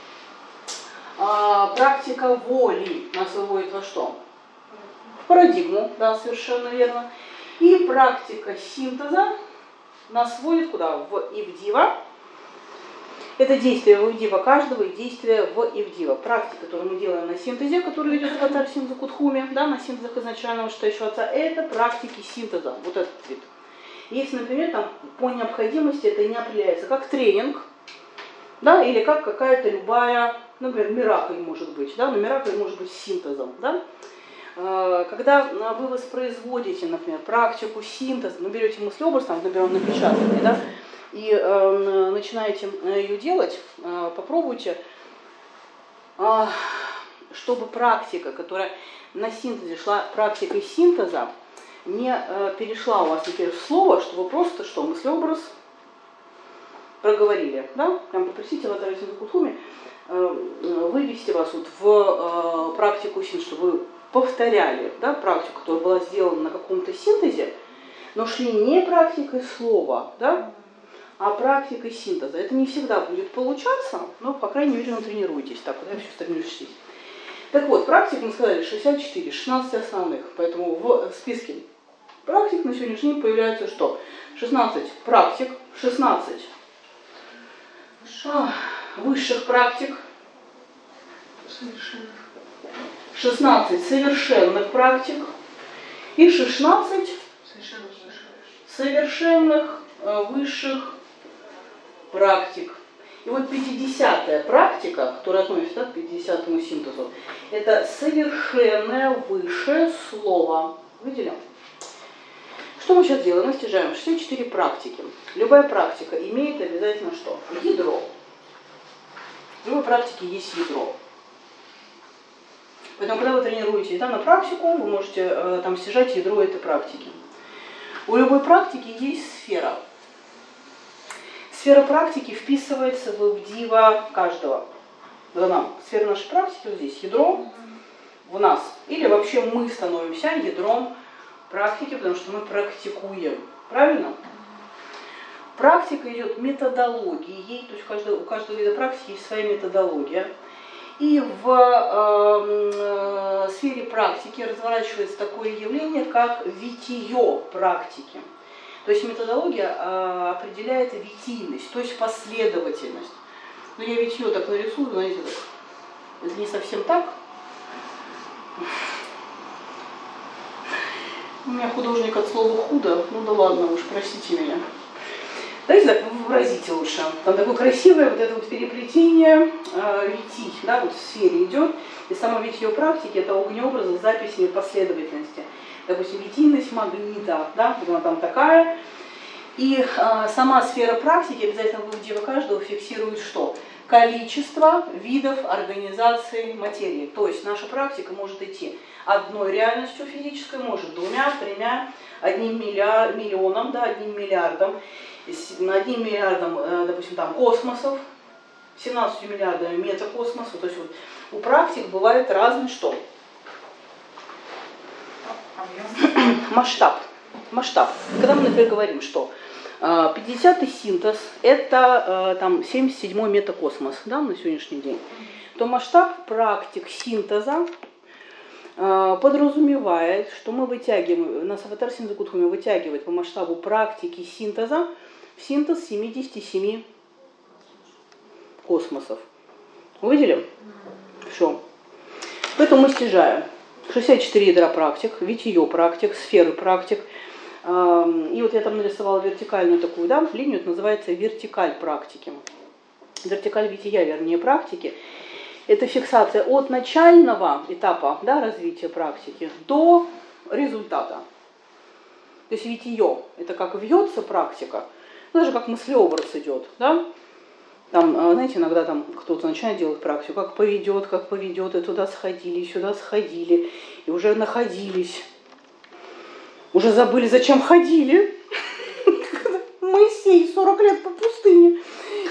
Практика воли нас выводит во что? В парадигму, да, совершенно верно. И практика синтеза нас вводит куда? В Ивдива. Это действие в Ивдива каждого и действие в Ивдива. Практика, которую мы делаем на синтезе, который идет в аватар синтеза Кудхуме, да, на синтезах изначального читающего отца, это практики синтеза. Вот этот вид. Если, например, там по необходимости это не определяется как тренинг, да, или как какая-то любая, например, миракль может быть, да, но миракль может быть синтезом, да. Когда вы воспроизводите, например, практику синтеза, ну, берете мыслеобраз, там, например, напечатанный, да, и начинаете ее делать, попробуйте, чтобы практика, которая на синтезе шла практикой синтеза, не перешла у вас теперь в слово, что вы просто что, мыслеобраз проговорили, да? Прям попросите в Аватаре Синдзукудхуми вывести вас вот в практику син, чтобы вы повторяли, да, практику, которая была сделана на каком-то синтезе, но шли не практикой слова, да, а практикой синтеза. Это не всегда будет получаться, но, по крайней мере, натренируйтесь. Так, куда еще стремитесь? Так вот, практик мы сказали 64, 16 основных, поэтому в списке практик на сегодняшний день появляется что? 16 практик, 16 высших практик, 16 совершенных практик и 16 совершенных высших практик. И вот 50-я практика, которая относится к 50-му синтезу, это совершенное высшее слово. Видели? Что мы сейчас делаем? Мы стяжаем 64 практики. Любая практика имеет обязательно что? Ядро. В любой практике есть ядро. Поэтому, когда вы тренируетесь, да, на практику, вы можете там стяжать ядро этой практики. У любой практики есть сфера. Сфера практики вписывается в дива каждого. Сфера нашей практики вот здесь, ядро в нас. Или вообще мы становимся ядром практики, потому что мы практикуем. Правильно? Практика идет методологией, то есть у каждого вида практики есть своя методология. И в сфере практики разворачивается такое явление, как витие практики. То есть методология определяет витийность, то есть последовательность. Но я витие так нарисую, знаете, так. Это не совсем так. У меня художник от слова худо, ну да ладно уж, простите меня. Давайте так, вы вообразите лучше. Там такое красивое вот это вот переплетение витий, да, вот в сфере идет. И само витие практики это огнеобразы с записями последовательности. Допустим, витийность магнита, да, вот она там такая. И сама сфера практики обязательно в дива каждого фиксирует что? Количество видов организации материи. То есть наша практика может идти одной реальностью физической, может двумя, тремя, 1 миллионом, да, 1 миллиардом, 1 миллиардом, допустим, там космосов, 17 миллиардами метакосмосов. То есть вот у практик бывает разный что? Масштаб. Масштаб. Когда мы, например, говорим, что 50-й синтез это там 77-й метакосмос, да, на сегодняшний день, то масштаб практик синтеза подразумевает, что мы вытягиваем, нас Аватар Синдзукудхуми вытягивает по масштабу практики синтеза в синтез 77 космосов. Увидели? Все. Поэтому мы стяжаем 64 ядра практик, витие практик, сферы практик. И вот я там нарисовала вертикальную такую, да, линию, это называется вертикаль практики. Вертикаль вития, вернее, практики. Это фиксация от начального этапа, да, развития практики до результата. То есть витие – это как вьется практика, даже как мыслеобраз идет, да. Там, знаете, иногда там кто-то начинает делать практику, как поведет, и туда сходили, и сюда сходили, и уже находились. Уже забыли, зачем ходили. Моисей 40 лет по пустыне.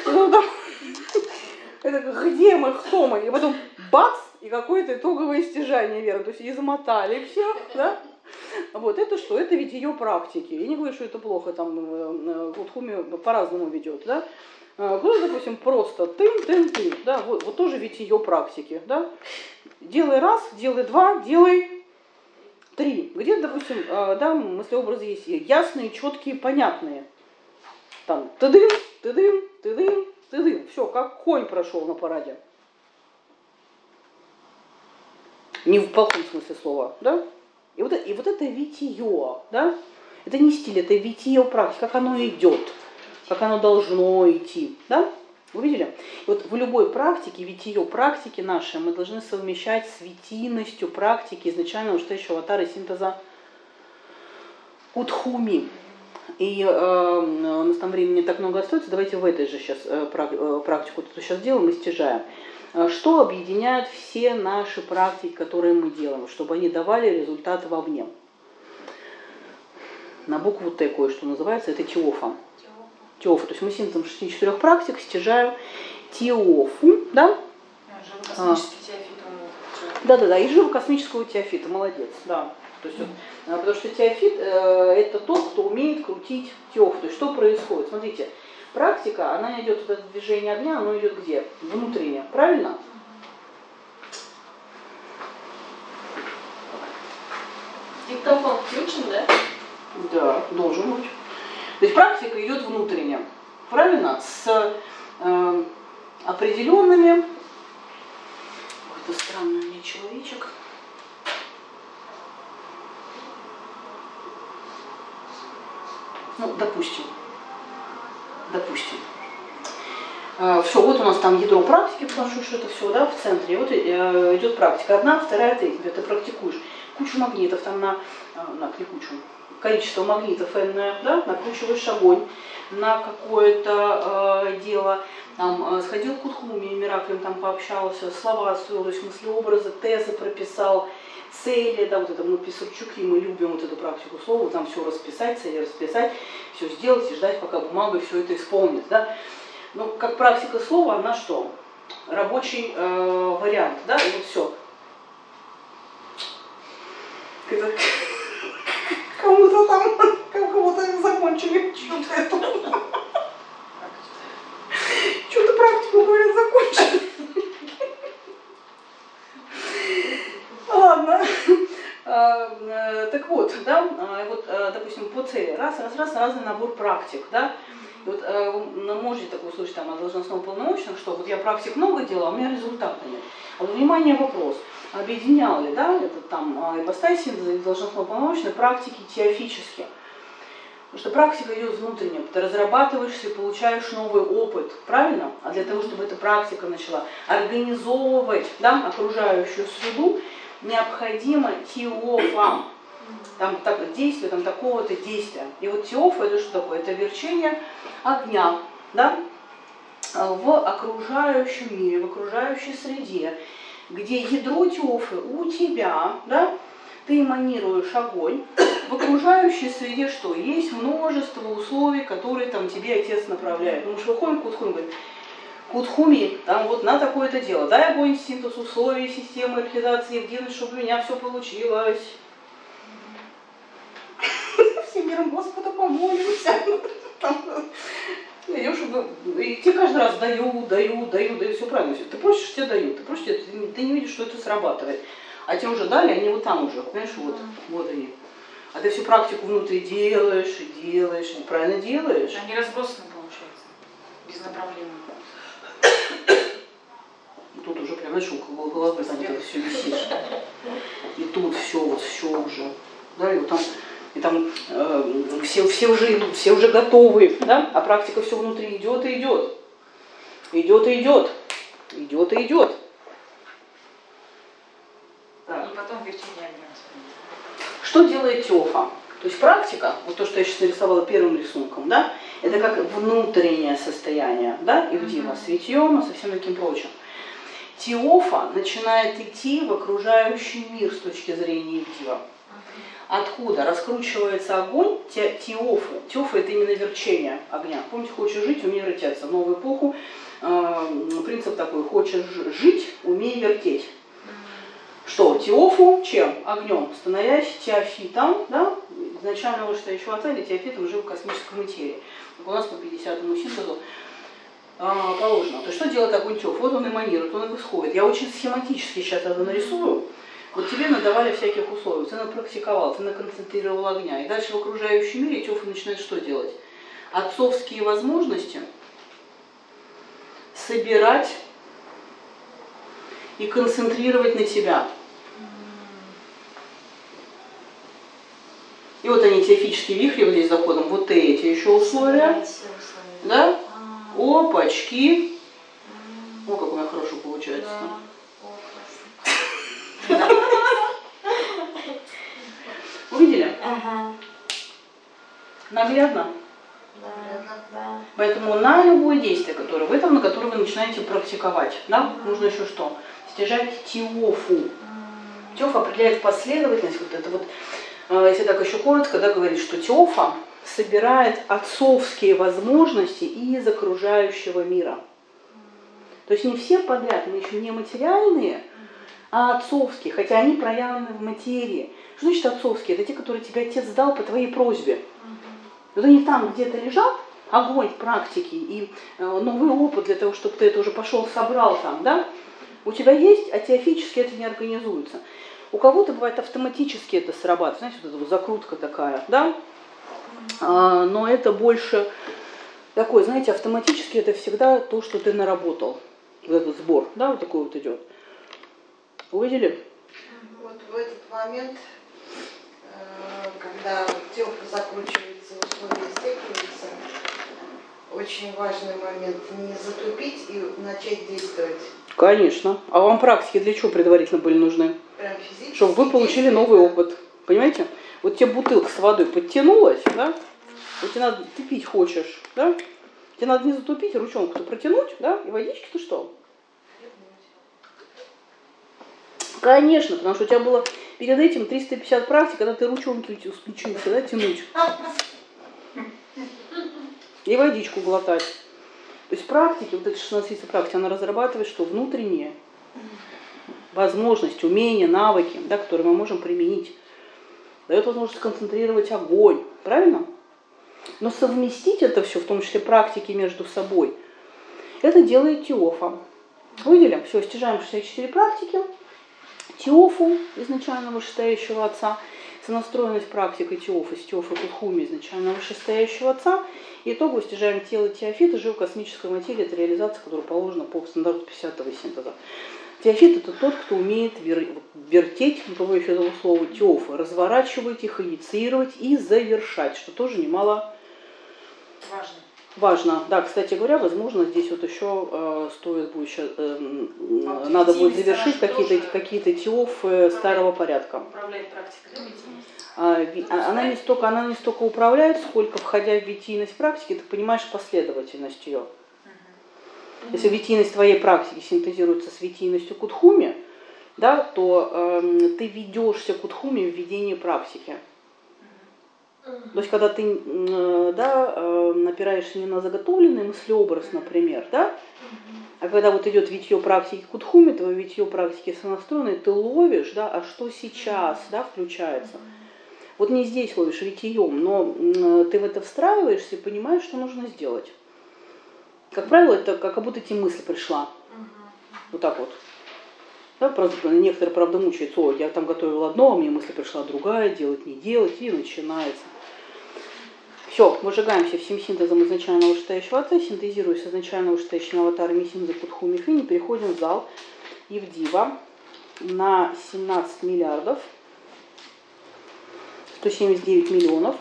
Это где мы, кто мы? И потом бац, и какое-то итоговое стяжание веры. То есть измотали все, да? Вот это что? Это витие практики. Я не говорю, что это плохо, там Кудхуми по-разному ведет, да? Кто-то, допустим, просто тын, да? Вот тоже витие практики, да? Делай раз, делай два, делай 3. Где, допустим, да, мыслеобразы есть ясные, четкие, понятные. Там тыдым, тыдым, тыдым, тыдым. Все, как конь прошел на параде. Не в плохом смысле слова, да? И вот это витие, да? Это не стиль, это витие практики, как оно идет, как оно должно идти, да? Вы видели? Вот в любой практике, витие практики наши, мы должны совмещать с витийностью практики изначально настоящего аватара синтеза Кудхуми. И у нас там времени не так много остается, давайте в этой же сейчас практику, которую сейчас делаем, мы стяжаем. Что объединяет все наши практики, которые мы делаем, чтобы они давали результат вовне? на букву Т кое-что называется, это теофа. Теофа, то есть мы синтезом 64 практик стяжаем теофу, да? Живокосмический теофит, он Да-да-да, и живокосмического теофита, молодец, да. То есть, потому что теофит это тот, кто умеет крутить теофу. То есть что происходит? Смотрите, практика, она идет, вот это движение огня, оно идет где? Внутренне, правильно? Диктофон включен, да? Да, должен быть. То есть практика идет внутренне, правильно? С определенными... Какой-то странный у меня человечек. Ну, допустим. Все, вот у нас там ядро практики, потому что это все, да, в центре. И вот идет практика. Одна, вторая, третья. Ты практикуешь. Кучу магнитов там количество магнитов n, да, накручиваешь огонь на какое-то дело. Там сходил к Кутхуми, Мираклем там пообщался, слова строил, то есть мыслеобразы, тезы прописал, цели, да, вот это мы писарчуки, мы любим вот эту практику слова, там все расписать, цели расписать, все сделать и ждать, пока бумага все это исполнит, да. Ну, как практика слова, она что? Рабочий вариант, да, и вот все. Кому-то там, кого-то закончили что-то. Что-то практику, говорят, закончили. Ладно. Так вот, да, вот, допустим, по цели. Раз, разный набор практик, да. И вот вы можете такое услышать там от должностного полномочного, что вот я практик много делал, а у меня результата нет. А вот, внимание, вопрос. Объединял ли, да, это там ипостась синтеза и должностного полномочного практики теофические. Потому что практика идет внутренне, ты разрабатываешься и получаешь новый опыт, правильно? А для того, чтобы эта практика начала организовывать, да, окружающую среду, необходимо теофа. Там так, действие, там такого-то действия. И вот теофа это что такое? Это верчение огня, да, в окружающем мире, в окружающей среде, где ядро теофы у тебя, да, ты эманируешь огонь, в окружающей среде что? Есть множество условий, которые там тебе отец направляет. Ну, мы же выходим к Кутхуми, говорим, Кутхуми, там вот на такое-то дело, дай огонь, синтез, условий, системы, реализации, Евгений, чтобы у меня все получилось. Всем миром Господа помолимся. Идешь, и тебе каждый раз даю, все правильно. Ты просишь, тебе дают. Ты просишь, ты не видишь, что это срабатывает. А те уже дали, они вот там уже, понимаешь, вот они. А ты всю практику внутри делаешь, и правильно делаешь. Они разбросаны, получается, без направления. И тут уже, прям, знаешь, около головы там это все висишь. И тут все уже. Да, и вот там, все уже идут, все уже готовы, да? А практика все внутри идет и идет. И потом верчение огня. Что делает теофа? То есть практика, вот то, что я сейчас нарисовала первым рисунком, да, это как внутреннее состояние, да, ивдива, с витьем, со всем таким прочим. Теофа начинает идти в окружающий мир с точки зрения ивдива. Откуда? Раскручивается огонь, теофу. Теофа это именно верчение огня. Помните, хочешь жить, умей вертеться. В новую эпоху принцип такой, хочешь жить, умей вертеть. Что? Теофу чем? Огнем, становясь теофитом, да, изначально вышестоящего отца или теофитом живокосмической материи. У нас по 50-му синтезу положено. То есть что делает огонь теоф? Вот он эманирует, он исходит. Я очень схематически сейчас это нарисую. Вот тебе надавали всяких условий, ты напрактиковал, ты наконцентрировал огня. И дальше в окружающем мире теофа начинает что делать? Отцовские возможности собирать и концентрировать на тебя. И вот они, теофические вихри вот здесь заходом, вот эти еще условия. Да? Опачки. О, как у меня хорошо получается. Увидели? Ага. Наглядно? Да. Поэтому на любое действие, которое в этом, на которое вы начинаете практиковать, да, нужно еще что? Стяжать теофу. Теофа определяет последовательность, вот это вот если так еще коротко, да, говорит, что Теофа собирает отцовские возможности из окружающего мира. То есть не все подряд, мы еще не материальные, а отцовские, хотя они проявлены в материи. Что значит отцовские? Это те, которые тебе отец дал по твоей просьбе. Вот они там где-то лежат, огонь практики и новый опыт для того, чтобы ты это уже пошел, собрал там, да? У тебя есть, а теофически это не организуется. У кого-то бывает автоматически это срабатывает, знаете, вот эта вот закрутка такая, да? Но это больше такой, знаете, автоматически это всегда то, что ты наработал. Вот этот сбор, да, вот такой вот идет. Увидели? Вот в этот момент, когда Теофа закручивается, условия стягиваются, очень важный момент не затупить и начать действовать. Конечно. А вам практики для чего предварительно были нужны? Прям физически. Чтобы вы получили новый опыт. Понимаете? Вот тебе бутылка с водой подтянулась, да? Вот тебе надо, ты пить хочешь, да? Тебе надо не затупить, ручонку-то протянуть, да? И водички-то что? Конечно, потому что у тебя было перед этим 350 практик, когда ты ручонки учился, да, тянуть. И водичку глотать. То есть практики, вот эти 16 видов практики, она разрабатывает что? Внутренние возможности, умения, навыки, да, которые мы можем применить. Дает возможность сконцентрировать огонь, правильно? Но совместить это все, в том числе практики между собой, это делает Теофа. Выделим, все, стяжаем 64 практики. Теофу, изначально вышестоящего отца, сонастроенность практикой Теофы, с Теофой Кутхуми, изначально вышестоящего отца, и итогово стяжаем тело Теофита, живой космической материи, это реализация, которая положена по стандарту 50-го синтеза. Теофит это тот, кто умеет вертеть, не побоюсь этого слова, Теофы, разворачивать их, инициировать и завершать, что тоже немало важно. Да, кстати говоря, возможно, здесь вот еще стоит будет сейчас, надо будет завершить какие-то Теофы старого порядка. Управляет практикой, да, она не столько управляет, сколько, входя в витийность практики, ты понимаешь последовательность ее. Если витийность твоей практики синтезируется с витийностью Кутхуми, да, то ты ведешься Кутхуми в ведении практики. То есть, когда ты напираешься не на заготовленный мыслеобраз, например, да, а когда вот идет витье практики Кутхуми, твое витье практики сонастроенной, ты ловишь, да, а что сейчас, да, включается. Вот не здесь ловишь витьем, но ты в это встраиваешься и понимаешь, что нужно сделать. Как правило, это как будто тебе мысль пришла. Вот так вот. Да, некоторые, правда, мучаются. О, я там готовила одно, а мне мысль пришла другая, делать, не делать, и начинается. Все, мы сжигаемся всем синтезом изначального вышестоящего отца, синтезируясь с изначально вышестоящими аватарами синтеза Кутхуми Фини, переходим в зал Евдива на 17 миллиардов 179 миллионов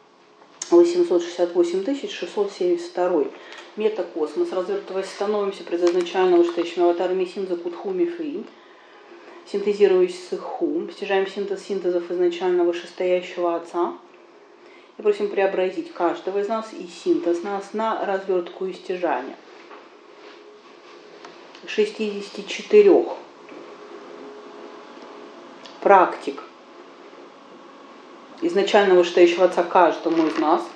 868 тысяч 672 метакосмос. Развертываясь, становимся предизначально вышестоящими аватарами синтеза Кутхуми Фини, синтезируясь с Хум, стяжаем синтез синтезов изначально вышестоящего отца и просим преобразить каждого из нас и синтез нас на развертку и стяжание 64 практик изначально вышестоящего отца каждому из нас,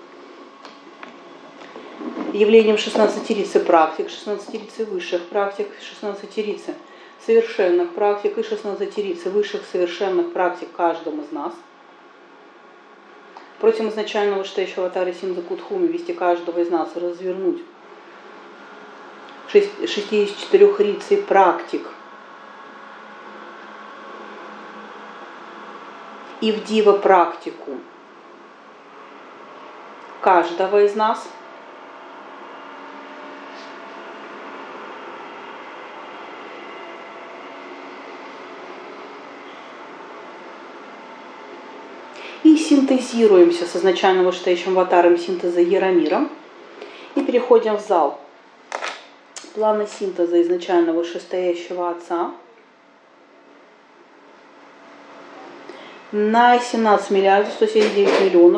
явлением 16-рицы практик, 16-рицы высших практик, 16-рицы совершенных практик и 16-рицы высших совершенных практик каждому из нас. Против изначального вышестоящего аватара синтеза Кутхуми вести каждого из нас развернуть 64 рицей практик и в дива практику каждого из нас. И синтезируемся с изначально вышестоящим аватаром синтеза Яромиром и переходим в зал плана синтеза изначально вышестоящего отца на 17 миллиардов 179 миллионов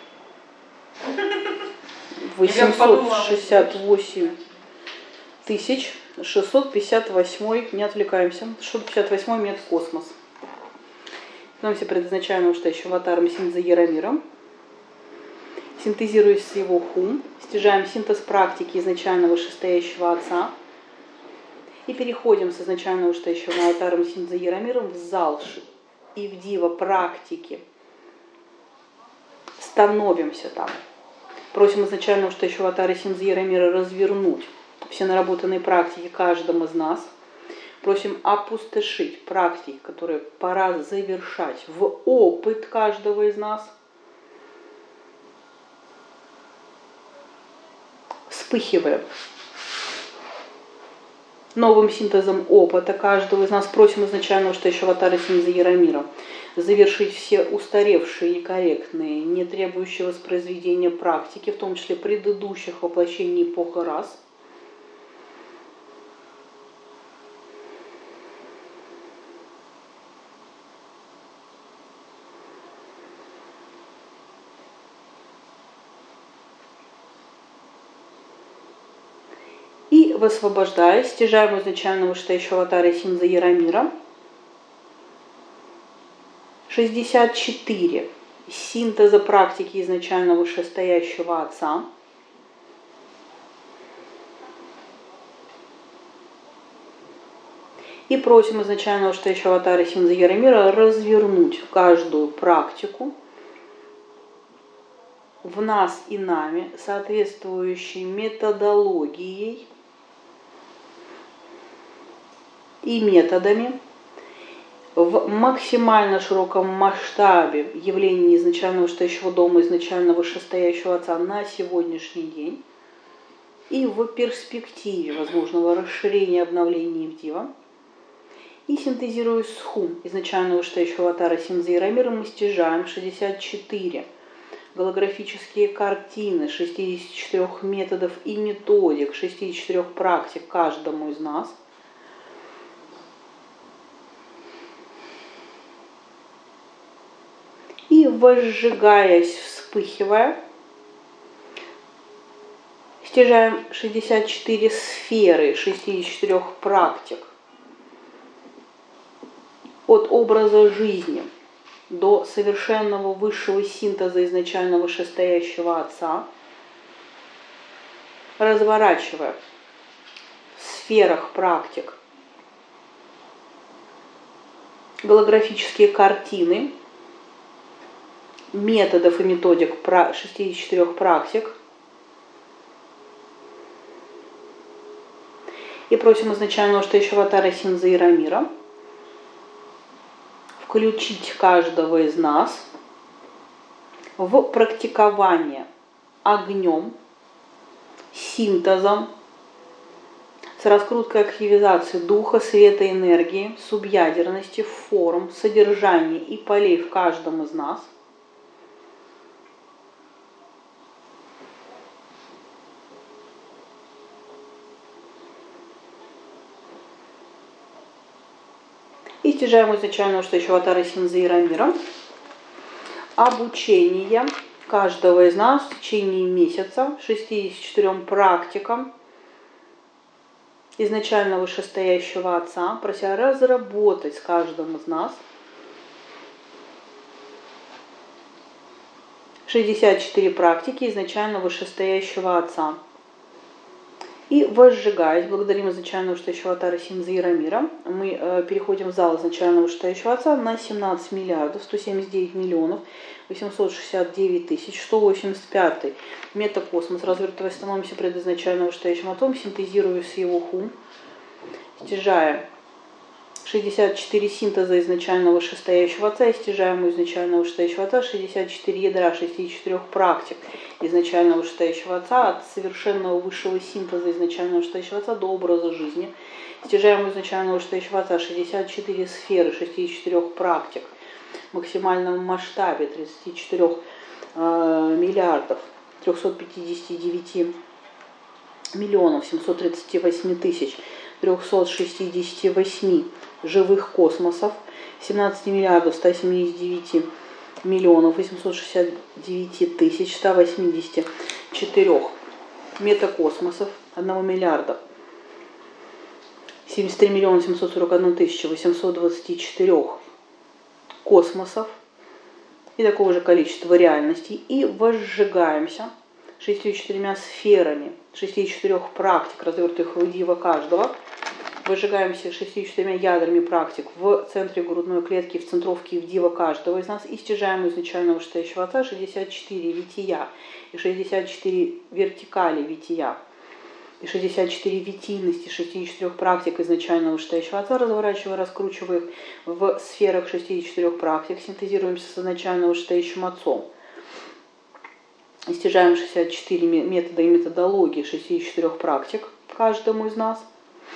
868 тысяч 658, не отвлекаемся, 658 меткосмос. становимся предизначально вышестоящим аватаром Синтеза Яромира. Синтезируясь с его хум, стяжаем синтез практики изначально вышестоящего Отца и переходим с изначально вышестоящего аватаром Синтеза Яромиром в зал и в дива практики. Становимся там. Просим изначально вышестоящего аватара Синтеза Яромира развернуть все наработанные практики каждому из нас. Просим опустошить практики, которые пора завершать в опыт каждого из нас. Вспыхиваем новым синтезом опыта каждого из нас. Просим изначально вышестоящего аватара Синтеза Яромира завершить все устаревшие, некорректные, не требующие воспроизведения практики, в том числе предыдущих воплощений эпох и рас. И, высвобождаясь, стяжаем изначально вышестоящего аватара Синтеза Яромира 64 синтеза практики изначально вышестоящего Отца. И просим изначально вышестоящего аватара Синтеза Яромира развернуть каждую практику в нас и нами, соответствующей методологией и методами, в максимально широком масштабе явления изначально вышестоящего дома, изначально вышестоящего Отца на сегодняшний день и в перспективе возможного расширения, обновления в дива. И синтезируя с хум изначально вышестоящего аватара Синтеза Яромира, мы стяжаем 64 голографические картины 64 методов и методик, 64 практик каждому из нас. И, возжигаясь, вспыхивая, стяжаем 64 сферы 64 практик от образа жизни до совершенного высшего синтеза изначально вышестоящего Отца, разворачивая в сферах практик голографические картины методов и методик 64 практик. И просим изначально вышестоящего аватара Синтеза Яромира включить каждого из нас в практикование огнем, синтезом, с раскруткой активизации духа, света, энергии, субъядерности, форм, содержания и полей в каждом из нас. И стяжаем изначально вышестоящего аватара Синтеза Яромира обучение каждого из нас в течение месяца 64 практикам изначально вышестоящего Отца, прося разработать с каждым из нас 64 практики изначально вышестоящего Отца. И возжигаясь, благодарим изначально вышестоящего аватара Синтеза Яромира, мы переходим в зал изначально вышестоящего Отца на 17 миллиардов 179 миллионов 869 тысяч 185 метакосмос, развертываясь, становимся предизначально вышестоящим Отцом, синтезируя с его хум, стяжая 64 синтеза изначально вышестоящего Отца и стяжаем изначально вышестоящего Отца 64 ядра 64 практик изначально вышестоящего Отца от совершенного высшего синтеза изначально вышестоящего Отца до образа жизни. Стяжаем изначально вышестоящего Отца 64 сферы 64 практик в максимальном масштабе 34 миллиардов 359 миллионов 738 тысяч 368 живых космосов, 17 миллиардов 179 миллионов 869 тысяч 184 метакосмосов, 1 миллиарда 73 миллиона 741 тысяча 824 космосов и такого же количества реальностей, и возжигаемся 64 сферами, 64 практик, развертых в дива каждого, выжигаемся 64 ядрами практик в центре грудной клетки, в центровке в дива каждого из нас, и стяжаем изначального вышестоящего Отца 64 вития и 64 вертикали вития и 64 витийности 64 практик изначального вышестоящего Отца, разворачивая, раскручивая их в сферах 64 практик, синтезируемся с изначальным вышестоящим Отцом. И стяжаем 64 метода и методологии 64 практик каждому из нас.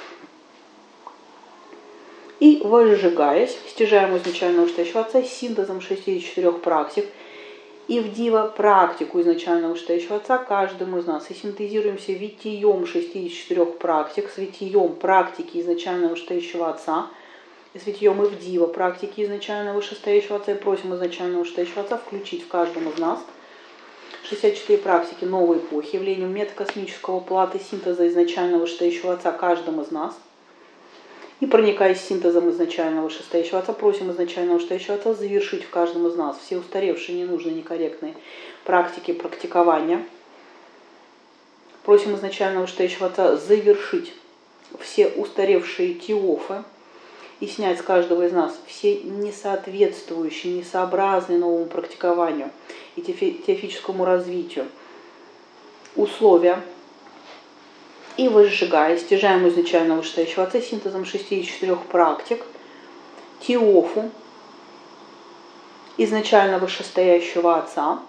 И возжигаясь, стяжаем изначального вышестоящего Отца синтезом 64 практик и в дива практику изначального вышестоящего Отца каждому из нас. И синтезируемся витием 64 практик, с витием практики изначального вышестоящего Отца, и с витием и в дива практики изначального вышестоящего Отца, и просим изначального вышестоящего Отца включить в каждом из нас 64 практики новой эпохи, явлением метакосмического платы синтеза изначального вышестоящего Отца каждому из нас. И проникаясь синтезом изначального вышестоящего Отца, просим изначального вышестоящего Отца завершить в каждом из нас все устаревшие, ненужные, некорректные практики практикования. Просим изначального вышестоящего Отца завершить все устаревшие теофы и снять с каждого из нас все несоответствующие, несообразные новому практикованию и теофическому развитию условия. И возжигая, стяжаем изначального вышестоящего Отца синтезом 64 практик, теофу изначального вышестоящего Отца,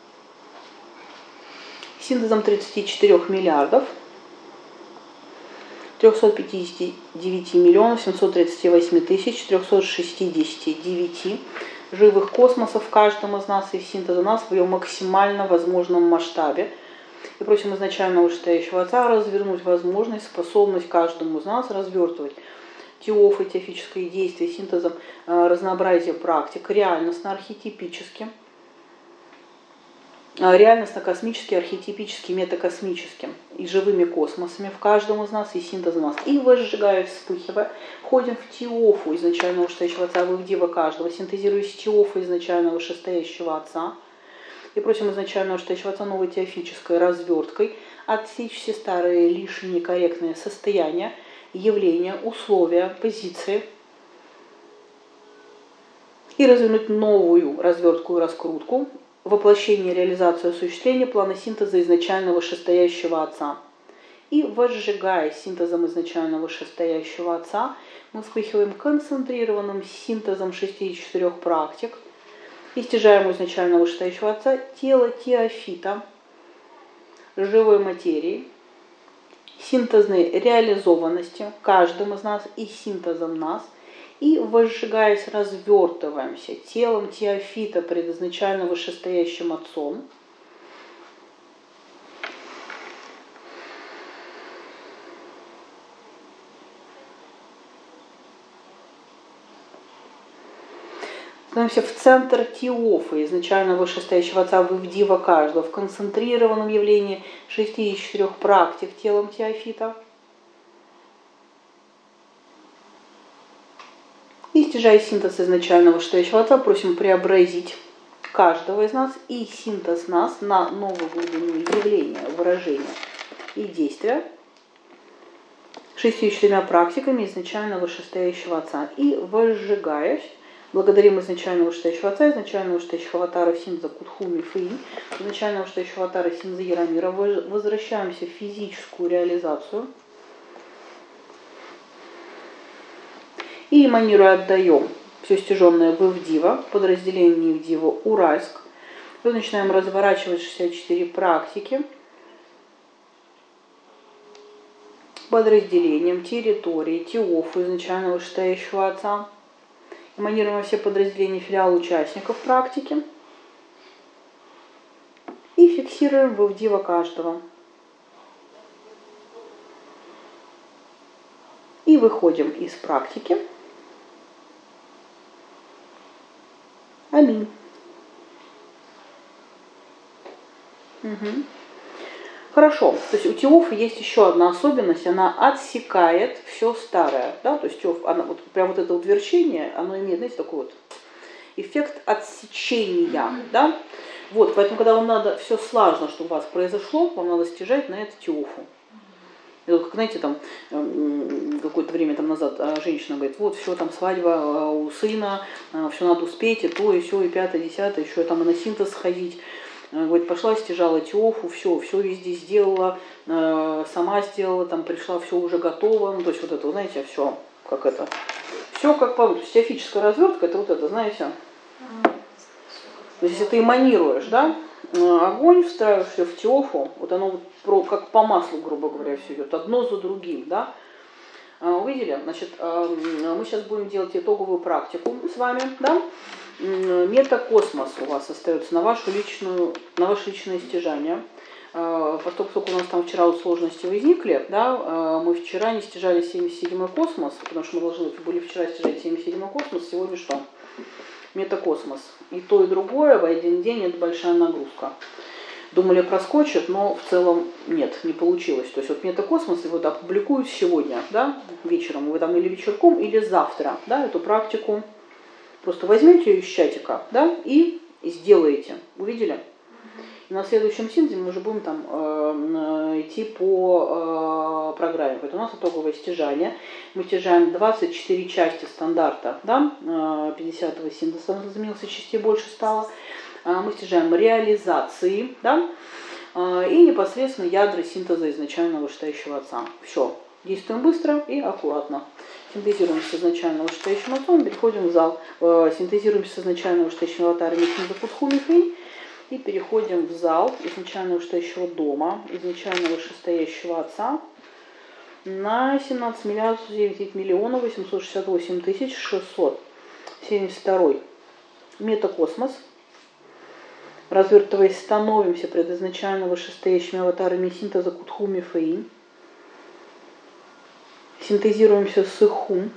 синтезом 34 миллиардов 359 миллионов 738 тысяч 369 живых космосов в каждом из нас и синтеза нас в ее максимально возможном масштабе. И просим изначального вышестоящего Отца развернуть возможность, способность каждому из нас развертывать теофы, теофические действия, синтезом разнообразия практик, реальностно-архетипически, реальностно-космически, архетипически, метакосмическим и живыми космосами в каждом из нас и синтезом нас. И возжигая, вспыхивая, входим в теофу изначального вышестоящего Отца, в дива каждого, синтезируясь теофу изначального вышестоящего Отца. И просим изначального вышестоящего Отца новой теофической разверткой отсечь все старые, лишние, некорректные состояния, явления, условия, позиции и развернуть новую развертку и раскрутку, воплощение, реализацию, осуществление плана синтеза изначального вышестоящего Отца. И возжигая синтезом изначального вышестоящего Отца, мы вспыхиваем концентрированным синтезом 64 практик и стяжаем изначального вышестоящего Отца тело теофита, живой материи, синтезной реализованности каждым из нас и синтезом нас, и возжигаясь, развертываемся телом теофита пред изначально вышестоящим Отцом. Становимся в центр теофы, изначально вышестоящего Отца, в дива каждого, в концентрированном явлении 64 практик телом теофита. И стяжая синтез изначального вышестоящего Отца, просим преобразить каждого из нас и синтез нас на новую глубину явления, выражения и действия 64 практиками изначально вышестоящего Отца. И возжигаясь, благодарим изначального вышестоящего Отца, изначального вышестоящего Аватара Синза Кутхуми Фэй, изначального вышестоящего Аватара Синза Яромира, возвращаемся в физическую реализацию и эманируя отдаем все стяженное в Ивдива, подразделение Ивдива Уральск. Мы начинаем разворачивать 64 практики подразделением, территории, теофу изначального вышестоящего Отца. Эманируем все подразделения филиала участников практики и фиксируем в Ивдива каждого. И выходим из практики. Аминь. Угу. Хорошо. То есть у теофы есть еще одна особенность, она отсекает все старое. Да? То есть теоф, она, вот, прям вот это утверчение, оно имеет, знаете, такой вот эффект отсечения, да? Вот, поэтому, когда вам надо все слажно, чтобы у вас произошло, вам надо стяжать на это тиофу. И вот, как, знаете, там, какое-то время там назад женщина говорит, вот, все, там, свадьба у сына, все надо успеть, и то, и все, и пятое, десятое, еще там и на синтез сходить. Говорит, пошла, стяжала тиофу, все везде сделала, сама сделала, там, пришла, все уже готово. Ну, то есть вот это, знаете, все, как это, все как получится. Теофическая развертка, это вот это, знаете. То есть, если ты эманируешь, да, огонь, встраиваешь все в тиофу, вот оно вот как по маслу, грубо говоря, все идет, одно за другим, да. Увидели? Значит, мы сейчас будем делать итоговую практику с вами, да. Метакосмос у вас остается на ваше личное стяжание. Поскольку у нас там вчера сложности возникли, да, мы вчера не стяжали 77-й космос, потому что мы должны были вчера стяжать 77-й космос, сегодня что? Метакосмос. И то, и другое в один день это большая нагрузка. Думали, проскочит, но в целом нет, не получилось. То есть вот метакосмос его опубликуют сегодня, да, вечером. Вы там или вечерком, или завтра, да, эту практику. Просто возьмете ее из чатика, да, и сделаете. Увидели? И на следующем синтезе мы уже будем там идти по программе. Поэтому у нас итоговое стяжание. Мы стяжаем 24 части стандарта, да, 50-го синтеза изменился, частей больше стало. Мы стяжаем реализации, да, и непосредственно ядра синтеза изначального вышестоящего отца. Все. Действуем быстро и аккуратно. Синтезируем с изначального вышестоящего отцом, переходим в зал. Синтезируем с изначального вышестоящего аватара Митхинза и переходим в зал изначального вышестоящего дома, изначального вышестоящего отца на 17 миллиардов 9 миллионов 868 тысяч 672 метакосмос. Развертываясь, становимся пред изначально вышестоящими аватарами синтеза Кутхуми Фэйн. Синтезируемся с Ихум.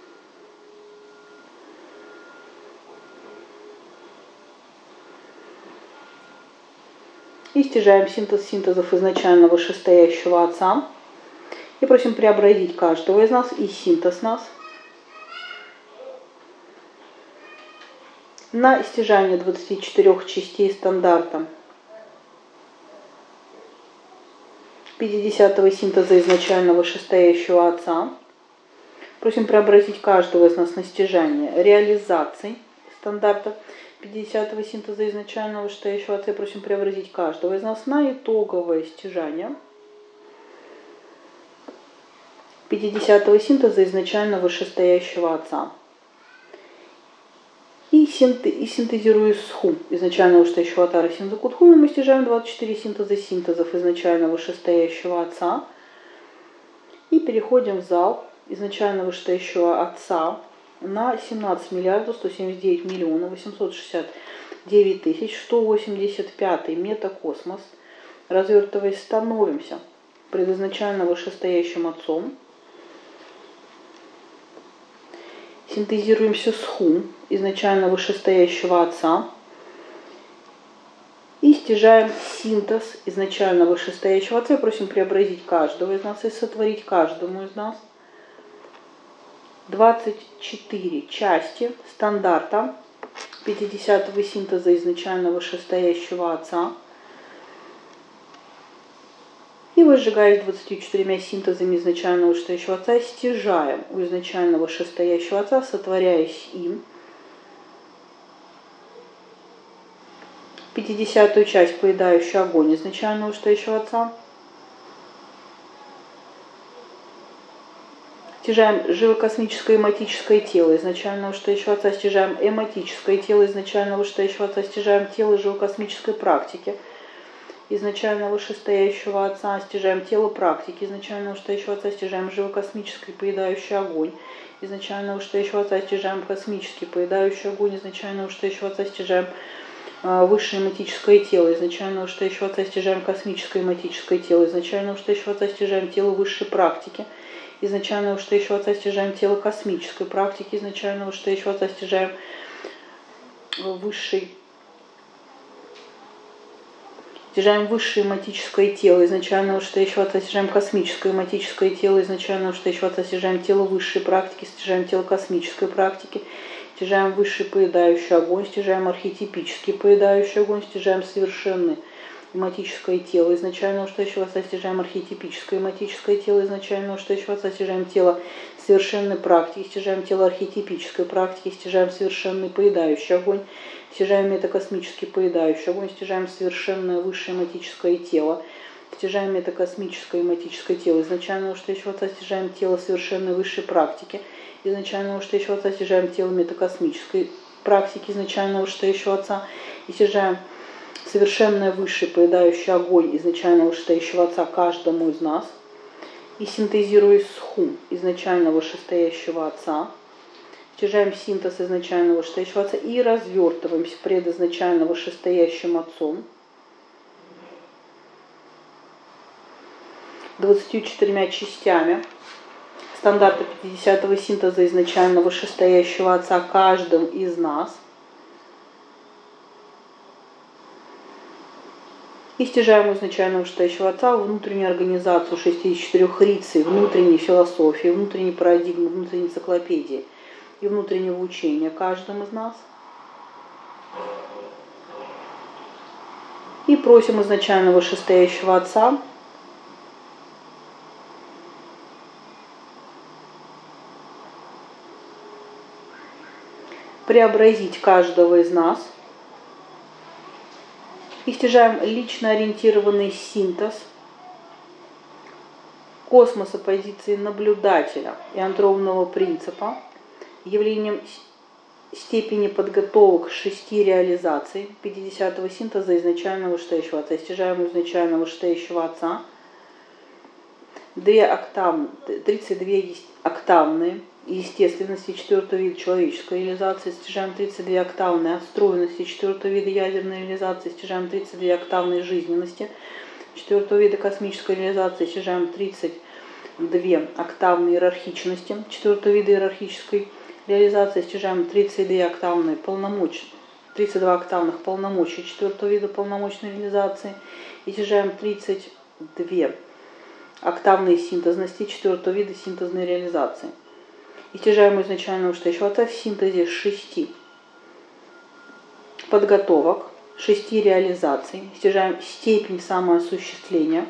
И стяжаем синтез синтезов изначально вышестоящего отца. И просим преобразить каждого из нас и синтез нас на стяжание 24 частей стандарта 50-го синтеза изначального вышестоящего отца. Просим преобразить каждого из нас на стяжание реализаций стандарта 50-го синтеза изначального вышестоящего отца. Просим преобразить каждого из нас на итоговое стяжание 50-го синтеза изначально вышестоящего отца. И синтезируя сху изначально вышестоящего атара синтеза Кутхуми, мы стяжаем 24 синтезов изначально вышестоящего отца. И переходим в зал изначально вышестоящего отца на 17 миллиардов 179 миллионов 869 тысяч 185 метакосмос. Развертываясь, становимся пред изначально вышестоящим отцом. Синтезируемся с хум изначально вышестоящего отца и стяжаем синтез изначально вышестоящего отца и просим преобразить каждого из нас и сотворить каждому из нас 24 части стандарта 50-го синтеза изначально вышестоящего отца. И выжигаясь 24 синтезами изначального вышестоящего отца, стяжаем у изначального вышестоящего отца, сотворяясь им 50-ю часть, поедающую огонь изначального вышестоящего отца. Стяжаем живокосмическое эматическое тело изначального вышестоящего отца, стяжаем эматическое тело изначального вышестоящего отца, стяжаем тело живокосмической практики изначально вышестоящего отца, стяжаем тело практики изначально вышестоящего отца, стяжаем живокосмический поедающий огонь изначально вышестоящего отца, стяжаем космический поедающий огонь изначально вышестоящего отца, стяжаем высшее эматическое тело изначально вышестоящего отца, стяжаем космическое эматическое тело изначально вышестоящего отца, стяжаем тело высшей практики изначально вышестоящего отца, стяжаем тело космической практики изначально вышестоящего отца, стяжаем стяжаем высшее эматическое тело изначального вышестоящего отца, стяжаем космическое эматическое тело изначального вышестоящего отца, стяжаем тело высшей практики, стяжаем тело космической практики стяжаем высший поедающий огонь, стяжаем архетипический поедающий огонь, стяжаем совершенный эматическое тело изначального вышестоящего отца, стяжаем архетипическое эматическое тело изначального вышестоящего отца, стяжаем тело совершенной практики, стяжаем тело архетипической практики, стяжаем совершенный поедающий огонь, стяжаем метакосмический поедающий огонь, стяжаем совершенное высшее эматическое тело, стяжаем метакосмическое эматическое тело изначального вышестоящего отца, стяжаем тело совершенной высшей практики изначального вышестоящего отца, стяжаем тело метакосмической практики изначального вышестоящего отца и стяжаем совершенное высший поедающий огонь изначального вышестоящего отца каждому из нас и синтезируя сху изначального вышестоящего отца, стяжаем синтез изначального вышестоящего отца и развертываемся предизначально вышестоящим отцом 24 частями стандарта 50-го синтеза изначального вышестоящего отца каждым из нас. И стяжаем изначального вышестоящего отца внутреннюю организацию 64 рицей, внутренней философии, внутренней парадигмы, внутренней энциклопедии и внутреннего учения каждым из нас. И просим изначального вышестоящего отца преобразить каждого из нас. И стяжаем лично ориентированный синтез космоса позиции наблюдателя и андронного принципа, явлением степени подготовок 6 реализаций 50-го синтеза изначального вышестоящего отца. Стяжаем изначального вышестоящего отца 32 октавные естественности 4-го вида человеческой реализации, стяжаем 32 октавные отстроенности 4-го вида ядерной реализации, стяжаем 32 октавные жизненности 4-го вида космической реализации, стяжаем 32 октавные иерархичности 4-го вида иерархической реализации, стяжаем 32 октавные полномочия, 32 октавных полномочий 4-го вида полномочной реализации и стяжаем 32 октавные синтезности 4-го вида синтезной реализации. И стяжаем изначального вышестоящего отца в синтезе 6 подготовок, 6 реализаций, стяжаем степень самоосуществления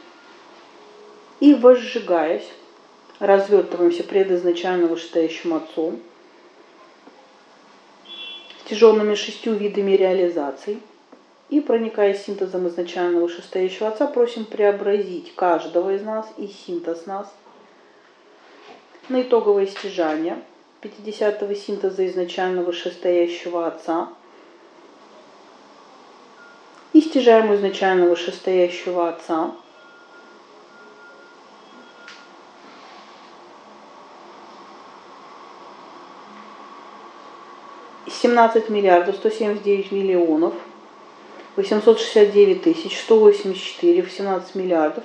и, возжигаясь, развертываемся предизначально вышестоящим отцом, стяженными 6 видами реализаций и, проникая синтезом изначального вышестоящего отца, просим преобразить каждого из нас и синтез нас на итоговое стяжание 50-го синтеза изначального вышестоящего отца и стяжаем изначального вышестоящего отца $17 миллиардов 179 миллионов 869 тысяч 184 в 17 миллиардов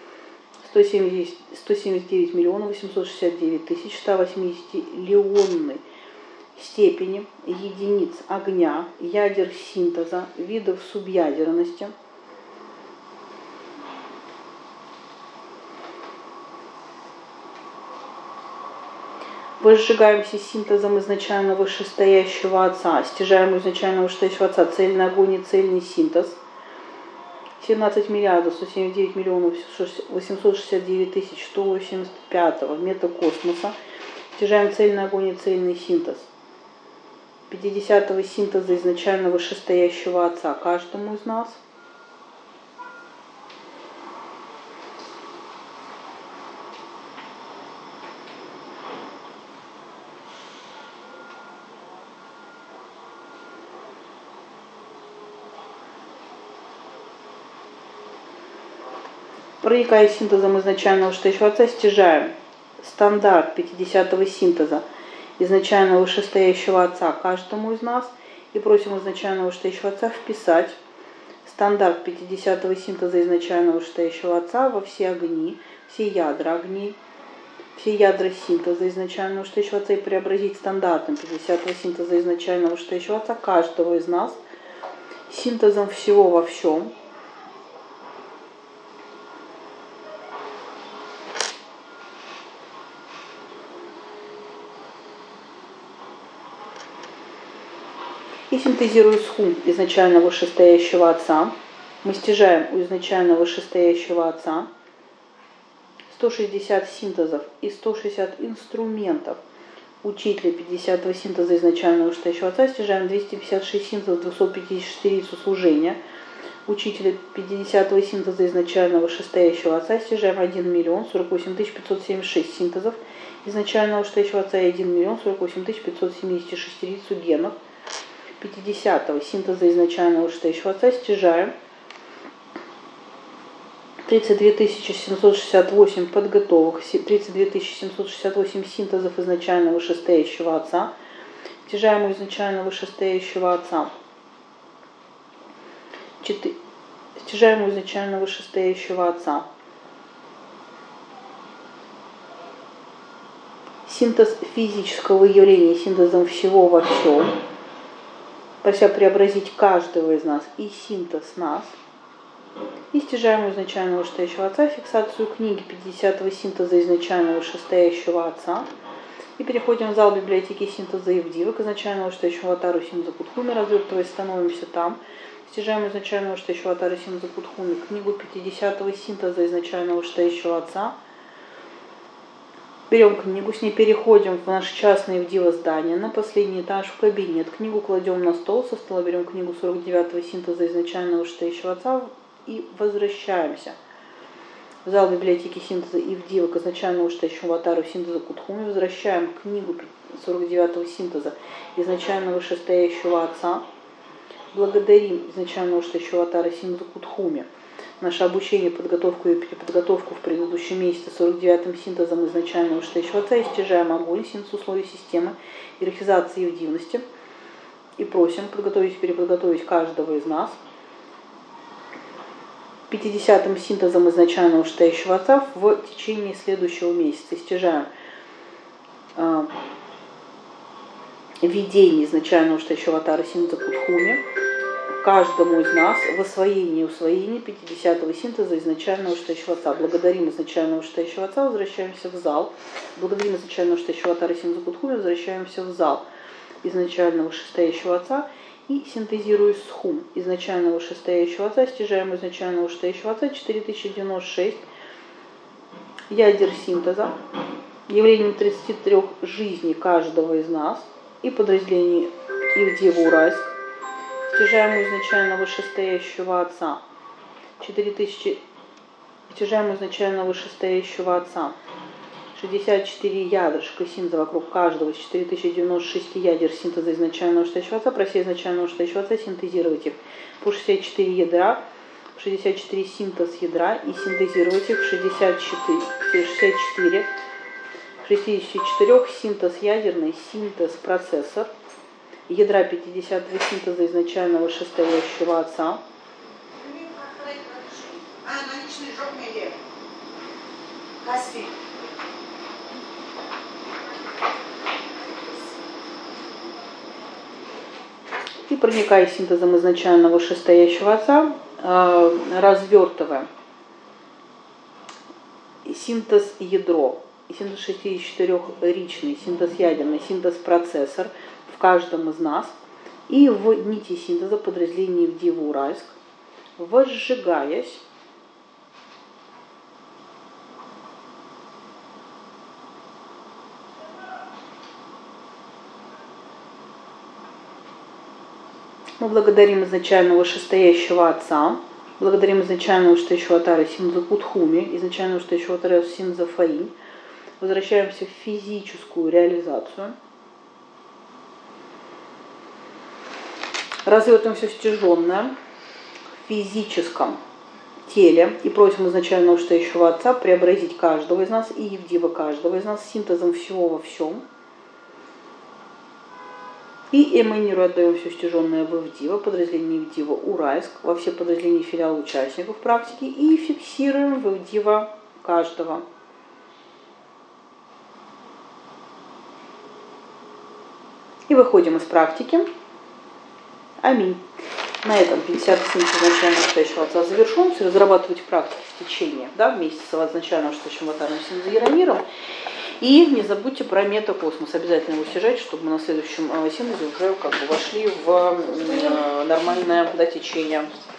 179 миллионов 869 тысяч 180-лионной степени единиц огня, ядер синтеза, видов субъядерности, возжигаемся синтезом изначально вышестоящего отца, стяжаем изначально вышестоящего отца цельный огонь и цельный синтез 17 миллиардов 179 миллионов 869 тысяч 185 метакосмоса, стяжаем цельный огонь и цельный синтез 50-го синтеза изначально вышестоящего отца каждому из нас. Проникая синтезом изначального вышестоящего отца, стяжаем стандарт 50-го синтеза изначального вышестоящего отца каждому из нас и просим изначального вышестоящего отца вписать стандарт 50-го синтеза изначального вышестоящего отца во все огни, все ядра огней, все ядра синтеза изначального вышестоящего отца и преобразить стандартом 50-го синтеза изначального вышестоящего отца каждого из нас синтезом всего во всем. И синтезируя схум изначально вышестоящего отца, мы стяжаем у изначально вышестоящего отца 160 синтезов и 160 инструментов учителя 52 синтеза изначально вышестоящего отца, стяжаем 256 синтезов 254 яйцу служения учителя 50 синтеза изначально вышестоящего отца, стяжаем 1 миллион 48 576 синтезов изначально вышестоящего отца и 1 миллион 48 576 яйцу генов 50 синтеза изначально вышестоящего отца, стяжаем 32 768 подготовок, 32 768 синтезов изначально вышестоящего отца, стяжаем у изначально вышестоящего отца, стяжаем у изначально вышестоящего отца синтез физического явления синтезом всего во всем, прося преобразить каждого из нас и синтез нас. И стяжаем у изначально вышестоящего отца фиксацию книги 50 синтеза изначально вышестоящего отца. И переходим в зал библиотеки синтеза Евдивы к изначально вышестоящему аватару синтеза Кутхуми, развертываясь, становимся там. Стяжаем изначально вышестоящего аватара синтеза Кутхуми книгу 50 синтеза изначально вышестоящего отца. Берем книгу, с ней переходим в наше частное Евдива здание, на последний этаж в кабинет. Книгу кладем на стол, со стола берем книгу 49 синтеза изначально вышестоящего отца и возвращаемся в зал библиотеки синтеза Евдива к изначально вышестоящему аватару синтеза Кутхуми. Возвращаем книгу 49 синтеза изначально вышестоящего отца. Благодарим изначально вышестоящего аватара синтеза Кутхуми. Наше обучение, подготовку и переподготовку в предыдущем месяце 49-м синтезом изначально вышестоящего отца и стяжаем огонь, синтез условий системы, иерархизации и евдивности. И просим подготовить и переподготовить каждого из нас 50-м синтезом изначально вышестоящего отца в течение следующего месяца. Стяжаем видение изначально вышестоящего аватара синтеза Кутхуми каждому из нас в освоении и усвоении 50-го синтеза изначально вышестоящего отца. Благодарим изначально вышестоящего отца, возвращаемся в зал. Благодарим изначально вышестоящего аватара синтеза Кутхуми, возвращаемся в зал изначально вышестоящего отца. И синтезируя схум изначально вышестоящего отца, стяжаем изначально вышестоящего отца 4096 ядер синтеза, явлением 33 жизней каждого из нас и подразделений Евдива Уральск. Стяжаем изначально вышестоящего отца 4000, стяжаем изначально вышестоящего отца 64 ядрышка синтеза вокруг каждого из 4096 ядер синтеза изначально вышестоящего отца, прося изначально вышестоящего отца синтезировать их по 64 ядра, 64 синтез ядра и синтезировать их в 64 синтез ядерный, синтез процессор, ядра 52 синтеза изначально вышестоящего отца. И проникая синтезом изначально вышестоящего отца, развертываем синтез ядро, синтез 64 ричный, синтез ядерный, синтез процессор в каждом из нас и в нити синтеза подразделения Евдива Уральск, возжигаясь мы благодарим изначально вышестоящего отца, благодарим изначально вышестоящего аватара синтеза Кутхуми, изначально вышестоящего аватара синтеза Фаинь, возвращаемся в физическую реализацию. Развертываем все стяженное в физическом теле и просим изначально вышестоящего отца преобразить каждого из нас и Евдива каждого из нас синтезом всего во всем. И эманируя отдаем все стяженное в Евдива, подразделение Евдива Уральск, во все подразделения филиала участников практики и фиксируем в Евдива каждого. И выходим из практики. Аминь. На этом 50-й синтез изначально вышестоящего отца завершен. Разрабатывать практики в течение месяца изначально вышестоящим аватаром синтеза Яромиром. И не забудьте про метакосмос. Обязательно его снижайте, чтобы мы на следующем синтезе уже как бы вошли в нормальное течение.